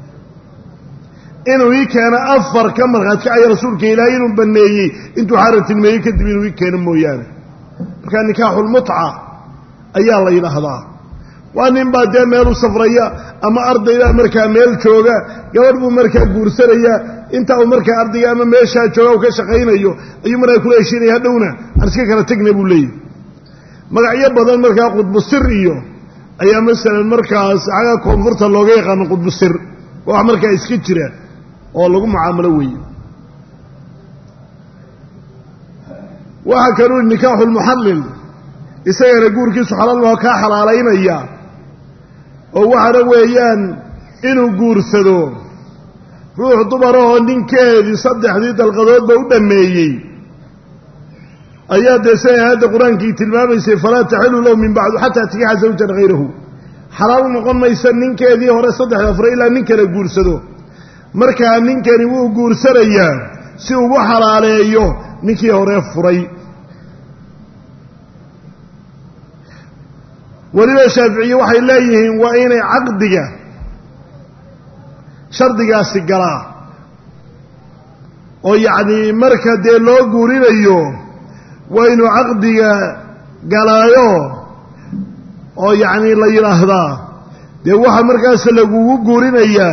إنه كان أفر كمر غاتك أي رسولك إلهين بنيه إنتو حارة المية كدبين ويكين مويانا كان نكاح المتعة أي الله يلحظها وأن إنبا دي ميلو صفرية أما أرض إلى أمريكا ميل شوغا قواربو أمريكا قورسرية inta uu markaa ardiga ama meesha jooga ka shaqeynayo ayuu markaa kula heshiinaya hadhowna arska kala tagna buu leeyahay magacyo badan markaa qudbu sir iyo ayaa masalan markaas aga koonfurta looga yaqaan qudbu sir wax markaa iska jira oo lagu mucaamalo weeyo waxa kale nikaaxu muhallil isagana guurkiisu xalaal waa ka xalaaleynaya oo waxa weeyaan inuu guursado ruux dumarahoo ninkeedii saddexdii dalqadoodba u dhammeeyey ayaa dee say aayadda qur-aankii tilmaamaysay falaa taxilu lahu min bacdu xataa tankixa zawjan hayrahu xalaal u noqon maysa ninkeedii hore saddexda furay ilaa nin kale guursado markaa ninkani wuu guursanayaa si ugu xalaaleeyo ninkii hore furay weliba shaaficiye waxay leeyihiin waa inay caqdiga shardigaasi galaa oo yacnii marka dee loo guurinayo waa inuu caqdiga galaayo oo yacnii la yidhaahdaa dee waxa markaas lagugu guurinayaa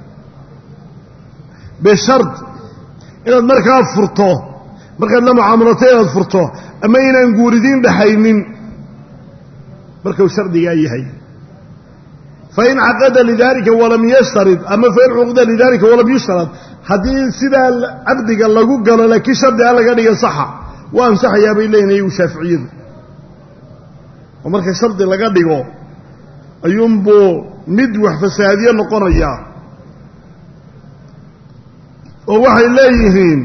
bishard inaad markaa furto markaad la mucaamalato inaad furto ama inaan guuridiin dhaxaynin markuu shardigaa yahay fain caqada lidalika walam yashtarid ama fain cuqida lidalika walam yushtarad haddii sidaa caqdiga lagu galo laakiin shardi a laga dhiga saxa waa ansaxayaa bay leeyihin iyagu shaaficiyadu oo marka shardi laga dhigo ayuunbuu mid wax fasaadiye noqonayaa oo waxay leeyihiin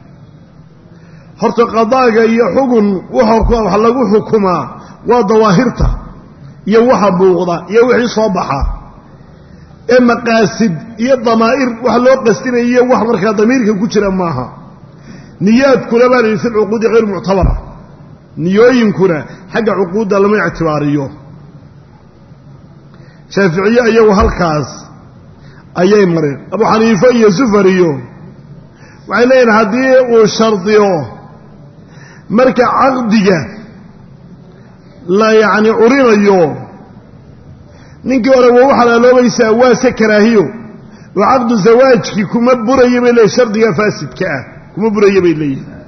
horta qadaaga iyo xugun wax lagu xukumaa waa dawaahirta iyo waxa buuqda iyo wixii soo baxa ee maqaasid iyo damaa'ir wax loo qastinayo wax markaa damiirka ku jira maaha niyaadkuna baa la fi cuquudi hayr muctabara niyooyinkuna xagga cuquudda lama ictibaariyo shaaficiye iyagu halkaas ayay mareen abu xaniife iyo sufariyo waxay leeyihin haddii uu shardiyo marka caqdiga la yacni curinayo ninkii hore waa u xalaaloobaysaa waase karaahiyo oo caqdu zawaajkii kuma buraya bay leeyihin shardiga faasidka ah kuma buraya bay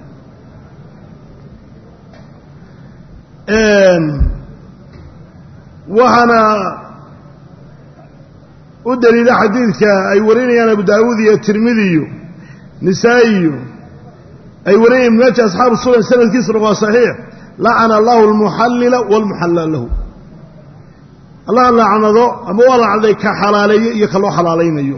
leeyihin waxaana u daliila xadiidka ay warinayaan abu daawuud iyo tirmidiyo nisaa'iyo ay warinayaan ibn maaja asxaabu sunan sanadkiisuna waa saxiix lacana allahu almuxallila waalmuxallal lahu allah lacnado ama waa lacnaday ka xalaaleeyo iyo ka loo xalaalaynayo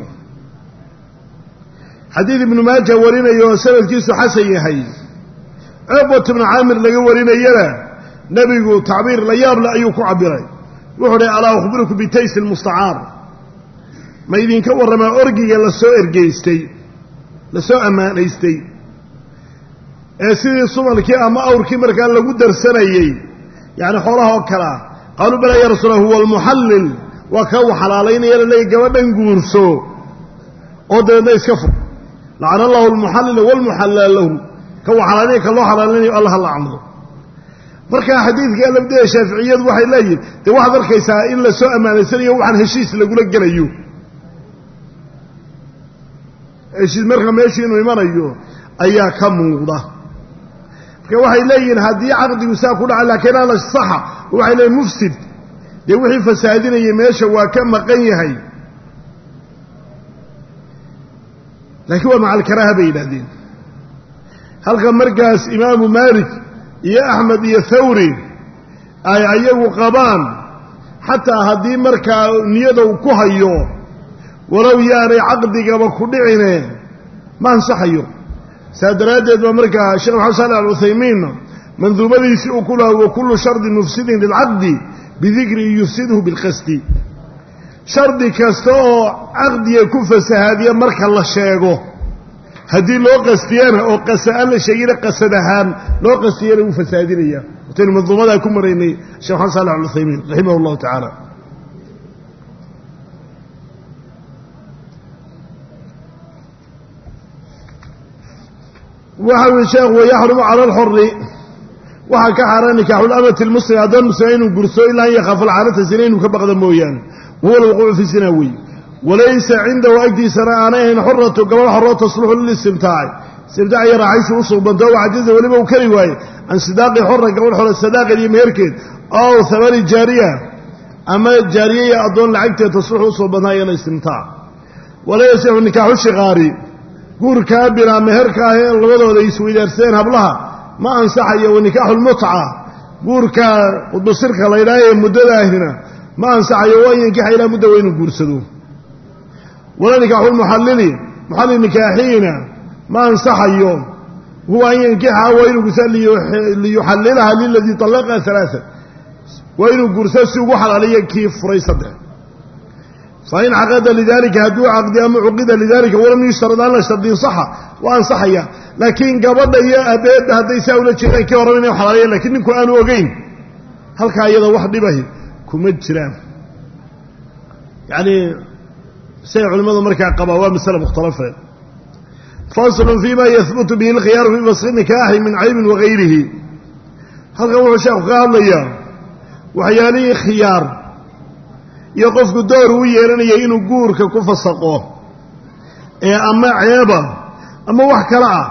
xadiid ibnu maaja warinayo oo sanadkiisu xasan yahay cuqbat ibnu caamir laga warinayana nebigu tacbiir la yaable ayuu ku cabiray wuxuu uhi alaa ukhbirukum bitaysi lmustacaar ma idinka warramaa orgiga lasoo ergeystay lasoo ammaanaystay ee sidii sumalkii ama awrkii markaa lagu darsanayey yacni xoolaha oo kalea qaaluu balaa ya rasuula huwa almuxallil waa ka u xalaalaynaya la leeyay gabadhan guurso oo dabeedna iska fur lacana allahu almuxallila waalmuxallala lahu ka u xalaalinaya ka loo xalaalinayo allaha lacnado markaa xadiidka labdee shaaficiyadu waxay leeyihin dee waxaad arkaysaa in lasoo ammaanaysanayo waxaan heshiis lagula gelayo heshiis markaa meeshii inuu imanayo ayaa ka muuqda marka waxay leeyihiin haddii caqdigu saa ku dhaca laakiin ala saxa waxay leeyihin mufsid dee wixii fasaadinayay meesha waa ka maqan yahay laakiin waa maca alkaraaha bay yidhahdeen halka markaas imaamu maalik iyo axmed iyo thawri ay ayagu qabaan xataa haddii markaa niyada uu ku hayo walow yaanay caqdigaba ku dhicine ma ansaxayo saa daraaddeed baa markaa sheekh maxamed saalex alcuthaymiinna manduumadiisii uu ku laha wa kullu shardin mufsidin lilcaqdi bidikri yufsidhu bilqasdi shardi kasta oo caqdiga ku fasahaadiya marka la sheego haddii loo qastiyana oo qasa-aan la sheegina qasad ahaan loo qastiyana wuu fasaadinaya wataynu manduumadaa ku maraynay sheekh maxamed saalex alcuthaymiin raximah allahu tacaala waxa ui sheekh wayaxrumu cala alxori waxaa ka xaaraan nikaaxu lamati lmuslima addoon muslima inuu gurso ilaa an yakaafa alcaanata zina inuu ka baqda mooyaane wahuwa alwuquucu fi zina wey walaysa cindahu agtiisana aanay ahayn xoratu gabadh xoroo tasluxu lilistimtaaci istimtaac iyo raaxaysi u suubanto wacajiza weliba uu kari waaye can sidaaqi xora gabadh xore sadaaqeed iyo meherkeed ow habani jaariya ama jaariye iyo addoon lacagteed tasluxu u suubantaa iyana istimtaac walaa yasixu nikaaxu shikaari guurkaa bilaa meherka ah ee labadooda isweydaarsadeen hablaha ma ansaxayo wa nikaaxu lmutca guurka qudbasirka la ydhaha ee muddadaahina ma ansaxayo waa yankixa ilaa mudda waa inuu guursado walaa nikaaxu lmuxallili محل نكاحينا ما انصحيه هو أن ينكحها وإنه قرسا ليحللها للذي طلقها ثلاثة وإنه قرسا سيقوح عليه كيف فريصده فإن عقد لذلك هدو عقد أم عقد لذلك ولم يشترط أن الشرطين صحة وأنصحيه لكن قبض يا أبيد هذا يساوي شيء كي ورمينه وحلاليه لكن كأن وقين هل كأيضا واحد به كمد سلام يعني سيع علماء مركع قبوة مسألة مختلفة فاصل فيما يثبت به الخيار في فسخ النكاح من عيب وغيره هل قول الشيخ قال لي وحيالي خيار يقف الدور ويرني يينو غورك كفسقو اي اما عيبه اما wax kala ah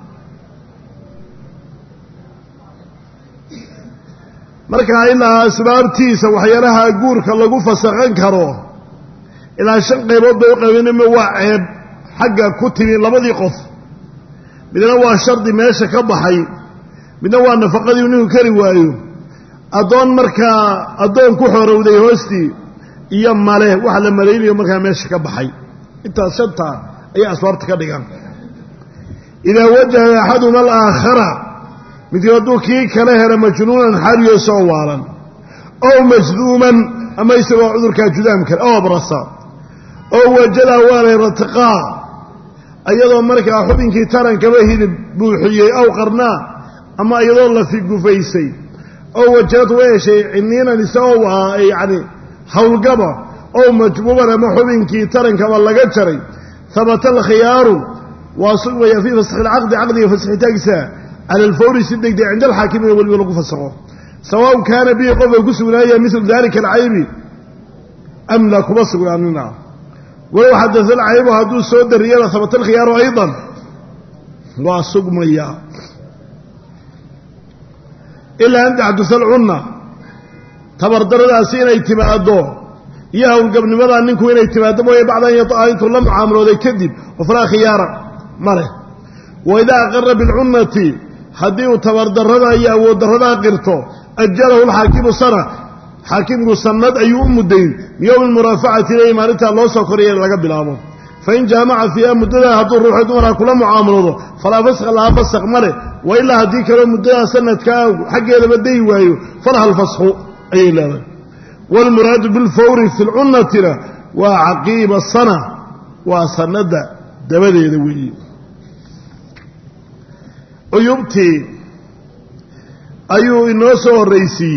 marka ilaa asbaabtiisa waxyaalaha guurka lagu fasaqan karo ilaa shan qaybood bay qabanayeen waa ceeb xagga ku timi labadii qof midna waa shardi meesha ka baxay midna waa nafaqadii inuu kari waayo adoon marka adoon ku xorowday hoostii iyo male waxa la maleeyo marka meesha ka baxay inta shanta ay asbaabta ka dhigan ila wajaha ahaduma al-akhara midiyadu kii kale hera majnuunan hariyo soo waalan oo majduuman ama isagoo cudurka judaam kale oo barasa oo wajada wala ratqa ayadoo marka xubinkii taranka hilib buuxiyay aw qarna ama ayadoo la fi gufaysay oo wajad weeshay inina isagoo yaani hawlgaba oo majbuuban ama xubinkii tarankaba laga jaray ثبت الخيار واصل في فسخ العقد عقد فسخ تاجسا على الفور سدق عند الحاكم واللي لو فسخه سواء كان به قبل قسولايه مثل ذلك العيب ام لا كبسوا عننا ولو حدث العيب هذو سود الرياضه ثبت الخيار ايضا واسقميا الا ان حدث العنه تبردرdaasi inay timaado iyo hawlgabnimada ninku inay timaado mooy bacdan yataaytu lam aamrooday kadib wafra khiyara mare wayda qarrab al-ummati hadii tabardarada iyo awooddarada qirto ajalahu al-hakim sana hakimu sanad ayu mudayn yawm al-murafa'ati ilay maalinta loo soo koriyay laga bilaabo fa in jaama'a fiha mudada hadu ruuxu dumara kula muaamalado fala fasakh la fasakh mare wa illa hadii kala mudada sanadka xageeda baday waayo fala hal fasakh ay leedahay والمراد بالفور في العنة وعقيب السنة وسند دبديده وي عيوبتي ايو انو سو رئيسي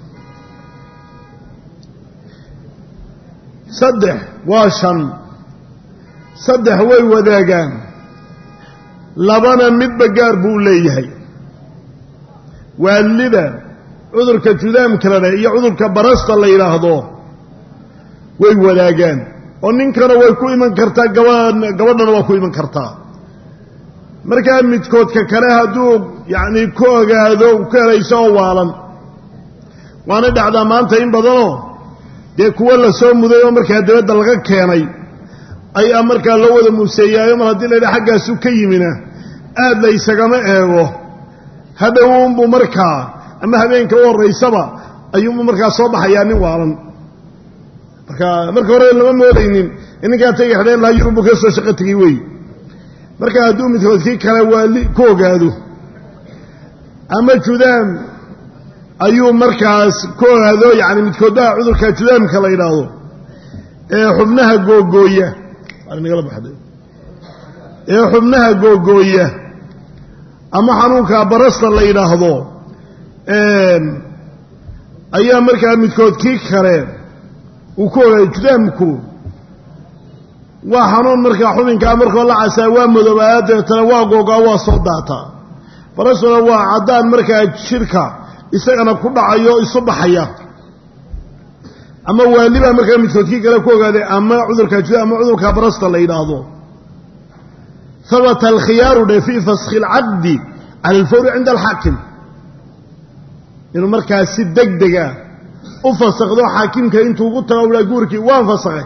صدح واشن صدح وي وداغان لبنا مد بقار بو ليهي واللذا cudurka judaamka la iyo cudurka barasta la yiraahdo way wadaagaan oo ninkana way ku iman kartaa gabadhana gabadhana waa ku iman kartaa marka midkoodka kale haduu yaani ku ogaado ku helayso waalan waana dhacda maanta in badano de kuwa la soo muday oo marka dawladda laga keenay ay marka la wada muuseeyay mar hadii la xaggaas ka yimina aad la isagama eego hadawun bu markaa ama habeenka oo reysaba ayuu markaa soo baxaya nin waalan marka marka hore lama moodaynin inka tagay xideen la yurub ka soo shaqo tagay way marka haduu midkoodkii kale waali ku ogaado ama judaam ayuu markaas ku ogaado yaani midkooda cudurka judaamka la yiraahdo ee xubnaha googooya aniga la baxday ee xubnaha googooya ama xanuunka barasta la yiraahdo een ayaa markaa midkoodkii kale uu ku ogaay judaamku waa xanuun markaa xubinka markaa la casaa waa madoobaad tan waa googa waa soo daata farasuna waa cadaan markaa shirka isagana ku dhacayo isu baxaya ama waaliba markaa midkoodkii kale ku ogaaday ama cudurka judaam ama cudurka barasta la yiraahdo ثبت الخيار في فسخ العقد على الفور عند الحاكم inuu markaas si degdega u fasaqdo xaakimka intuu ugu taawla guurkii waan fasaqay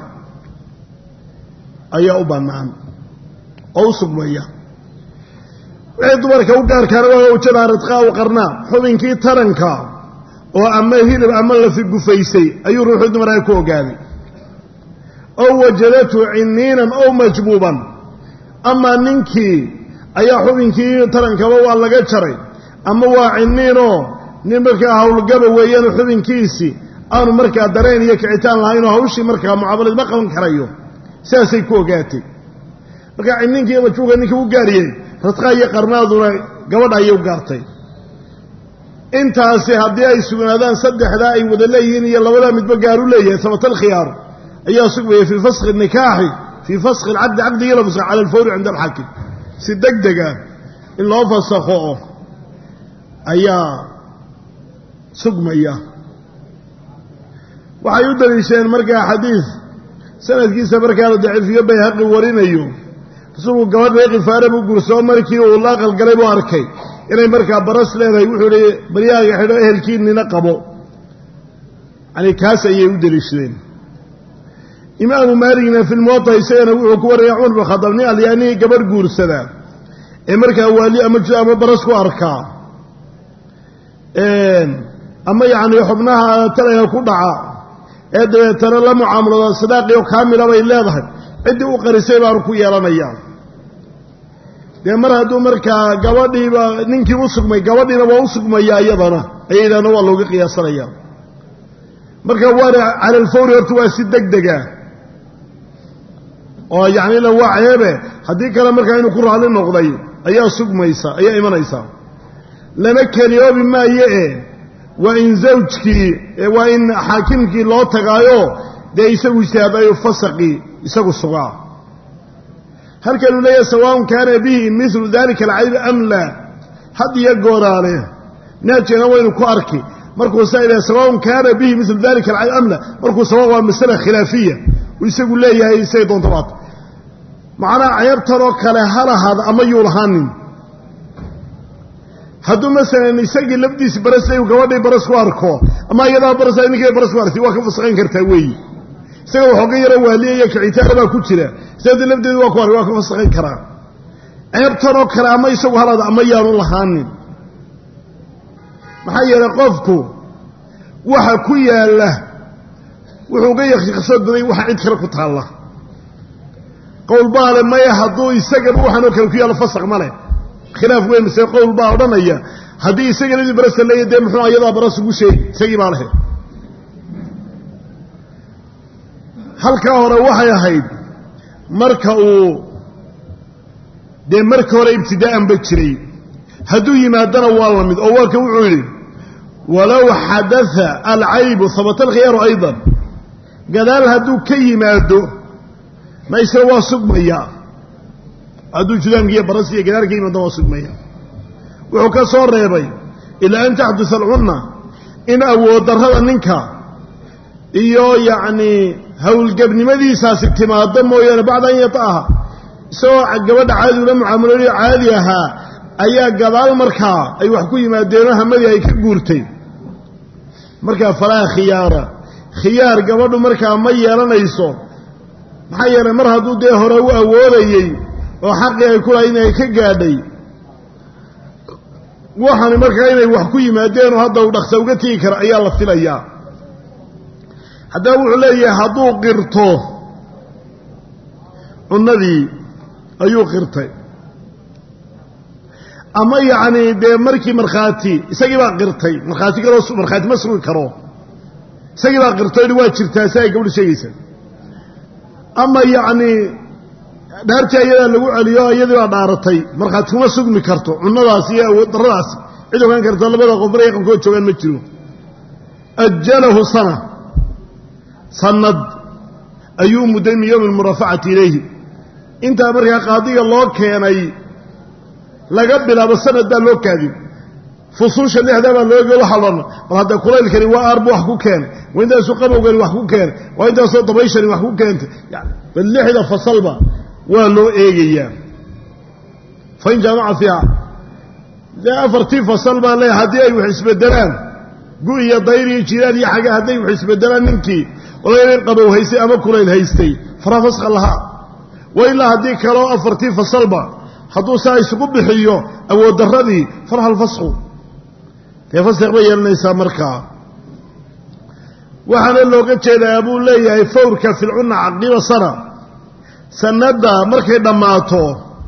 ayaa u banaan oo sugmaya way dumarka u gaar kara waa u jira radqa oo qarna xubinkii taranka oo ama hilib ama la fi gufaysay ayuu ruuxu dumara ku ogaaday oo wajadatu inninan oo majbuuban ama ninkii ayaa xubinkii tarankaba waa laga jaray ama waa cinniinoo nin markaa howlgaba weeyaan xubinkiisii aanu markaa dareen iyo kicitaan lahayn oo hawshii markaa mucaamalad ma qaban karayo sidaasay ku ogaatay markaa cinninkii iyo majhuulka ninkii u gaariyey radqaa iyo qarnaaduna gabadha ayay u gaartay intaasi haddii ay sugnaadaan saddexdaa ay wada leeyihiin iyo labadaa midba gaaru leeyahay sabata alkhiyaar ayaa sugmaya fii faskhi nikaaxi fii faskhi alcaqdi caqdigii la fasakho cala alfawri cinda alxaakim si deg dega in loo fasakho ayaa sugmaya waxay u daliisheen markaa xadiid sanadkiisa markaa la daciifiyo bayhaqi warinayo rasuulku gabadh reer khifaare buu gursoo markii uu la aqalgalay buu arkay inay markaa baras leedahay wuxuu ihi baryaaga xidho ehelkiinina qabo yani kaas ayay u daliishadeen imaamu maaligna fi lmuwata isagana wuxuu ku waraya cumar bin khadaab nin alyaanihii gabadh guursada ee markaa waali ama ama baras ku arkaa ama yacni xubnaha talayga ku dhaca ee dabeetana la mucaamalooda sadaaqio kaamila bay leedahay ciddii u qarisay baanu ku yeelanayaa dee mar hadduu markaa gabadhiiba ninkii u sugmay gabadhiina waa u sugmayaa iyadana ayaydaana waa looga qiyaasanayaa marka waana cala alfawri horta waa si deg dega oo yacni ila waa ceebe haddii kale markaa inuu ku raalli noqday ayaa sugmaysa ayaa imanaysaa lana keliyoobi maayo e waa in zawjkii waa in xaakimkii loo tagaayo dee isagu ijtihaadayo fasaqii isagu sugaa halkanuu leeyahay sawaaun kaana bihi milu dalika alcayb am laa had iyo gooraale naajena waynu ku arki markuu saa ilahay sawaaun kaana bihi milu dalika alcayb am laa markuu sawa waa masala khilaafiya uu isagu leeyahay say doonta baata macnaha ceebtanoo kale ha lahaada ama yuu lahaanin hadduu masalan isagii lafdiisi barasay gabadhay baras ku arko ama iyadaa barasa ninkay baras ku artay waa ka fasaqan kartaa weeyi isaga waxooga yaro waaliyaya kicitaana baa ku jira sidaadii lafdeedu waa ku arka waa ka fasaqan karaa ceebtanoo kale ama isagu halaada ama yaanu lahaanin maxaa yeelay qofku waxa ku yaalla wuxuu ga yaqiiqsad baday waxa cid kale ku taalla qowl baale maya hadduu isagaba waxaanoo kale ku yaalla fasaq ma leh khilaaf weyn mise qowl baa odhanaya haddii isaga ladii barasa leeya dee muxuu ayadaa baras ugu sheegi isagii baa lahayd halkaa hore waxay ahayd marka uu dee marka hore ibtidaa'an ba jiray hadduu yimaadana waa la mid oo waa ka wuxuu yidhi walow xadaa alcaybu habata alkhiyaaru aydan gadaal hadduu ka yimaado ma isna waa sugmaya hadduu judaamka iyo baras iyo gadaal ka yimaado waa sugmaya wuxuu ka soo reebay ilaa an taxdusa alcunna in awood darrada ninka iyo yacni howlgebnimadiisaasi timaado mooyaane bacda an yata'aha isagoo gabadha caadi ula mucaamalooliyo caadi ahaa ayaa gadaal markaa ay wax ku yimaadeenoo hamadii ay ka guurtay markaa falaa khiyaara khiyaar gabadhu markaa ma yeelanayso maxaa yeelay mar hadduu dee hore u awoodayey oo xaqii ay ku lahay inay ka gaadhay waxaani markaa inay wax ku yimaadeen oo hadda uu dhaqsa uga tegi kara ayaa la filayaa haddaba wuxuu leeyahay hadduu qirto cunnadii ayuu qirtay ama yacni dee markii markhaati isagii baa qirtay markhaati kaloo markhaati ma sugi karo isagii baa qirtay idhi waa jirtaa si ay gabadhu sheegaysaa ama yacni dhaartii ayadaa lagu celiyo iyadii baa dhaaratay markhaati kuma sugmi karto cunnadaasi iyo awood darradaasi cid ogaan karta labada qof mar yaqankoo joogaan ma jiro ajalahu sana sanad ayuu mudday min yowmi almurafacati ilayhi intaa markaa qaadiga loo keenay laga bilaabo sanad baa loo kaadin fusuusha lixdaa baa looga waxaa loodhan bal hadda kulaylkani waa aarbu wax ku keenay waa intaasuu qabowgani wax ku keenay waa intaasoo dabayshani wax ku keentay yani bal lixda fasalba waa loo eegayaa fain jaamaca fiiha dee afartii fasal baan leeyahay haddii ay wax isbedelaan gu iyo dayr iyo jiiraal iyo xaga hadday wax isbedelaan ninkii odayn qabow haystay ama kulayl haystay faraa faska lahaa wa ilaa haddii kaloo afartii fasalba hadduu saa isugu bixiyo awood darradii faraha alfasku dee fasaq bay yeelanaysaa markaa waxaana looga jeedaa buu leeyahay fawrka filcunna caqiba sana sanadda markay dhammaato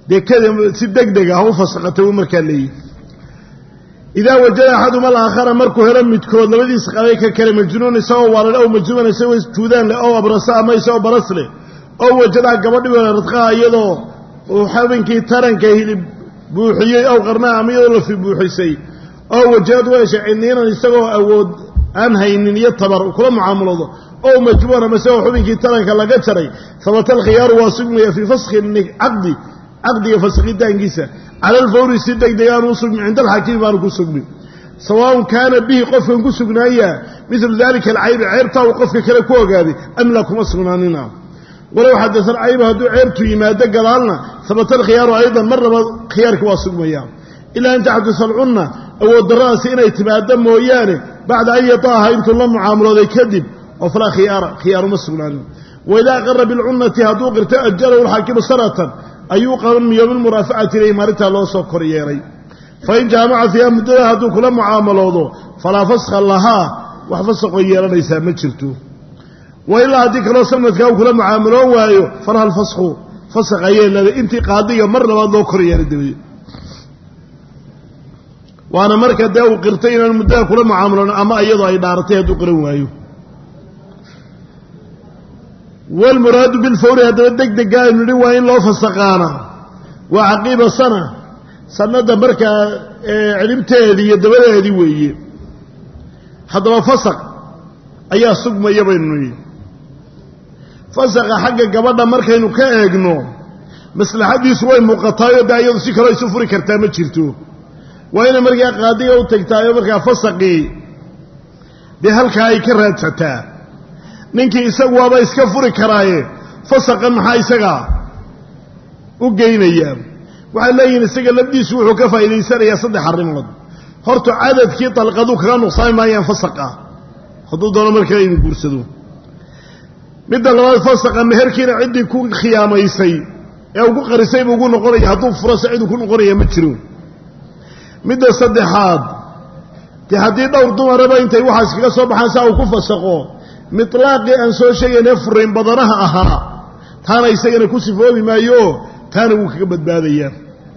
dee kada si degdeg ah u fasaqatay uu markaa leeyahy idaa wajada axaduma alaakhara markuu helo midkood labadiisa qabay ka kale majnuun isagoo waalan ow majnuunan isagoo tuudaan leh ow abrasa ama isagoo baras leh oo wajadaa gabadhi radqaha iyadoo uu xabinkii taranka hilib buuxiyey ow qarnaha ama iyadoo lafi buuxisay oo wajahad weesha ciniinan isagoo awood aan haynin iyo tabar kula mucaamaloodo ow majbuuran ama isagoo xubinkii taranka laga jaray habata alkhiyaaru waa sugmaya fii faskhi caqdi caqdiga faskhitaankiisa cala alfawri si degdeg aanu u sugmin cinda alxakiimi baanu ku sugmin sawaaun kaana bihi qofkan ku sugnaaya midlu dalika alcaybi ceebtaa uu qofka kale ku ogaaday am laa kuma sugnaanina walow xadasa alcaybu hadduu ceebtu yimaado gadaalna habata alkhiyaaru aydan mar naba khiyaarkii waa sugmaya ilaa an taxdusa alcunna awood darradaasi inay timaado mooyaane bacda an yataaha intuu la mucaamalooday kadib oo falaa khiyaara khiyaaruma sugnaanin waidaa aqara bilcunnati hadduu qirto ajalahu alxaakimu sanatan ayuu qaban min yowmi lmuraafacati ilayhi maalintaa loo soo kor yeelay fain jaamaca fiiha muddada hadduu kula mucaamaloodo falaa faskha lahaa wax fasaqoo yeelanaysaa ma jirto wa ilaa haddii kaloo sanadkaa uu kula mucaamaloon waayo falaha alfaskhu fasaq ayay leeday intii qaadiga mar labaad loo kor yeelay dabadeed waana marka dee uu qirtay inaan muddada kula mucaamaloon ama iyadoo ay dhaaratay hadduu qiran waayo waalmuraadu bilfawri haddaba deg degga aynu nidhi waa in loo fasaqaana waa caqiiba sana sanada markaa cidhibteedii iyo dabadeedii weeye haddaba fasaq ayaa sugmaya baynu nidhi fasaqa xagga gabadha markaynu ka eegno maslaxadiisu way muuqataayo dee iyadu si kaloo isu furi kartaa ma jirto waa inay markaa qaadiga u tagtaayo markaa fasaqii dee halkaa ay ka raadsataa ninkii isagu waaba iska furi karaaye fasaqan maxaa isagaa u geynayaa waxay leeyihiin isaga lafdiisu wuxuu ka faa'idaysanayaa saddex arrimood horta cadadkii dalqaduu kaga nuqsaami maayaan fasaqa hadduu doono markaa inuu guursado midda labaad fasaqa meherkiina ciddii ku khiyaamaysay ee ugu qarisay buu ugu noqonaya hadduu furase ciduu ku noqonaya ma jiro midda saddexaad dee haddii dhowr dumaraba intay waxaas kaga soo baxaan saa uu ku fasaqo mitlaaqii aan soo sheegaynee furayn badanaha ahaa taana isagana ku sifoobi maayo taana wuu kaga badbaadayaa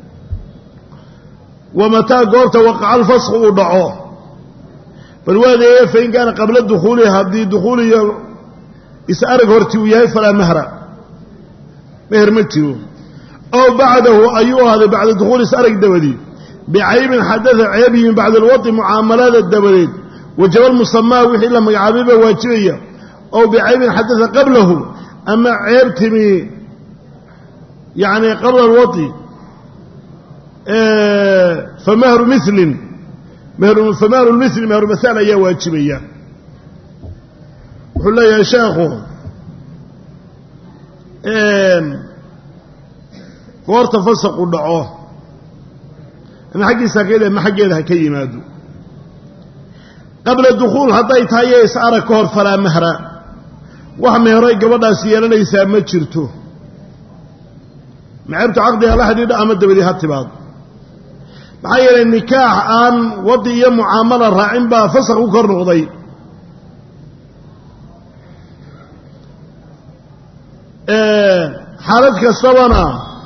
wa mataa goorta waqaca alfasku uu dhaco bal waadeeye fain kaana qabla dukhuuli haddii dukhuul iyo is-arag horti uu yahay falaa mahra meher ma jiro ow bacdahu ayuu ahaaday bacda dukhuuli is-arag dabadii bicaybin xadada ceeb yimin bacda alwadi mucaamalada dabadeed wajaba almusamaa wixii la magacaabay baa waajibaya ow bicaybin xadada qablahu ama ceeb timi yacni qabla alwadi famahru milin famahru lmili mahru mahaal ayaa waajibaya wuxuu leeyahay sheekhu goorta fasaqu dhaco ama xaggiisa haka ama xaggeeda ha ka yimaado qabla dukhuul hadday tahay ee is arag ka hor falaa mahra wax meheray gabadhaasi yeelanaysaa ma jirto maceebtu caqdiga la xidhiidha ama dabadii ha timaado maxaa yeelay nikaax aan wadi iyo mucaamala raacin baa fasaq u kor noqday xaalad kastabana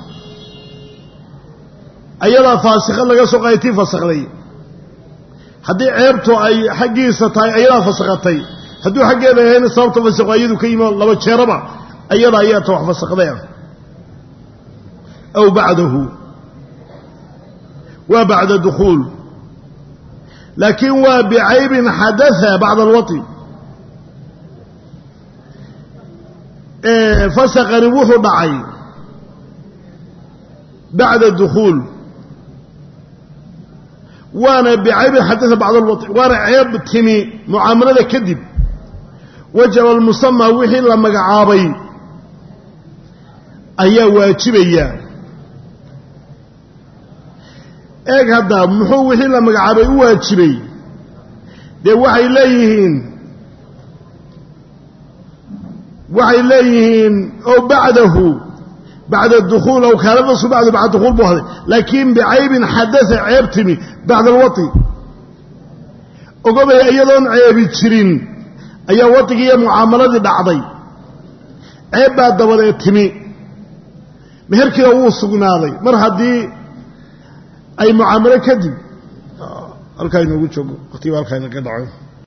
ayadaa faasikad laga soo qaday tii fasakday haddii ceebtu ay xaggiisa tahay ayadaa fasakatay hadduu xaggeeda yahayna sababta fasaqo ayadu ka yimi laba jeeraba ayada ayaa ta wax fasakday ah aw bacdahu waa bacda dukhuul laakiin waa bicaybin xadaa bacda alwati fasaqani wuxuu dhacay bacda dukhuul waana bicaybin xadaa bacda alwati waana ceeb timi mucaamalada kadib wajaba almusamaa wixii la magacaabay ayaa waajibaya eeg hadda muxuu wixii la magacaabay u waajibay dee waxay leeyihiin waxay leeyihiin oo bacdahu bacda dukhuul aw kaana nasu bacdu bacda dukhuul buu haday laakiin bicaybin xadaa ceeb timi bacda alwati ogobay iyadoon ceebi jirin ayaa wadigii iyo mucaamaladii dhacday ceeb baa dabadeed timi meherkii uu sugnaaday mar hadii ay mucaamalo kadib halka inuu joogo waqti halka inaga dhaco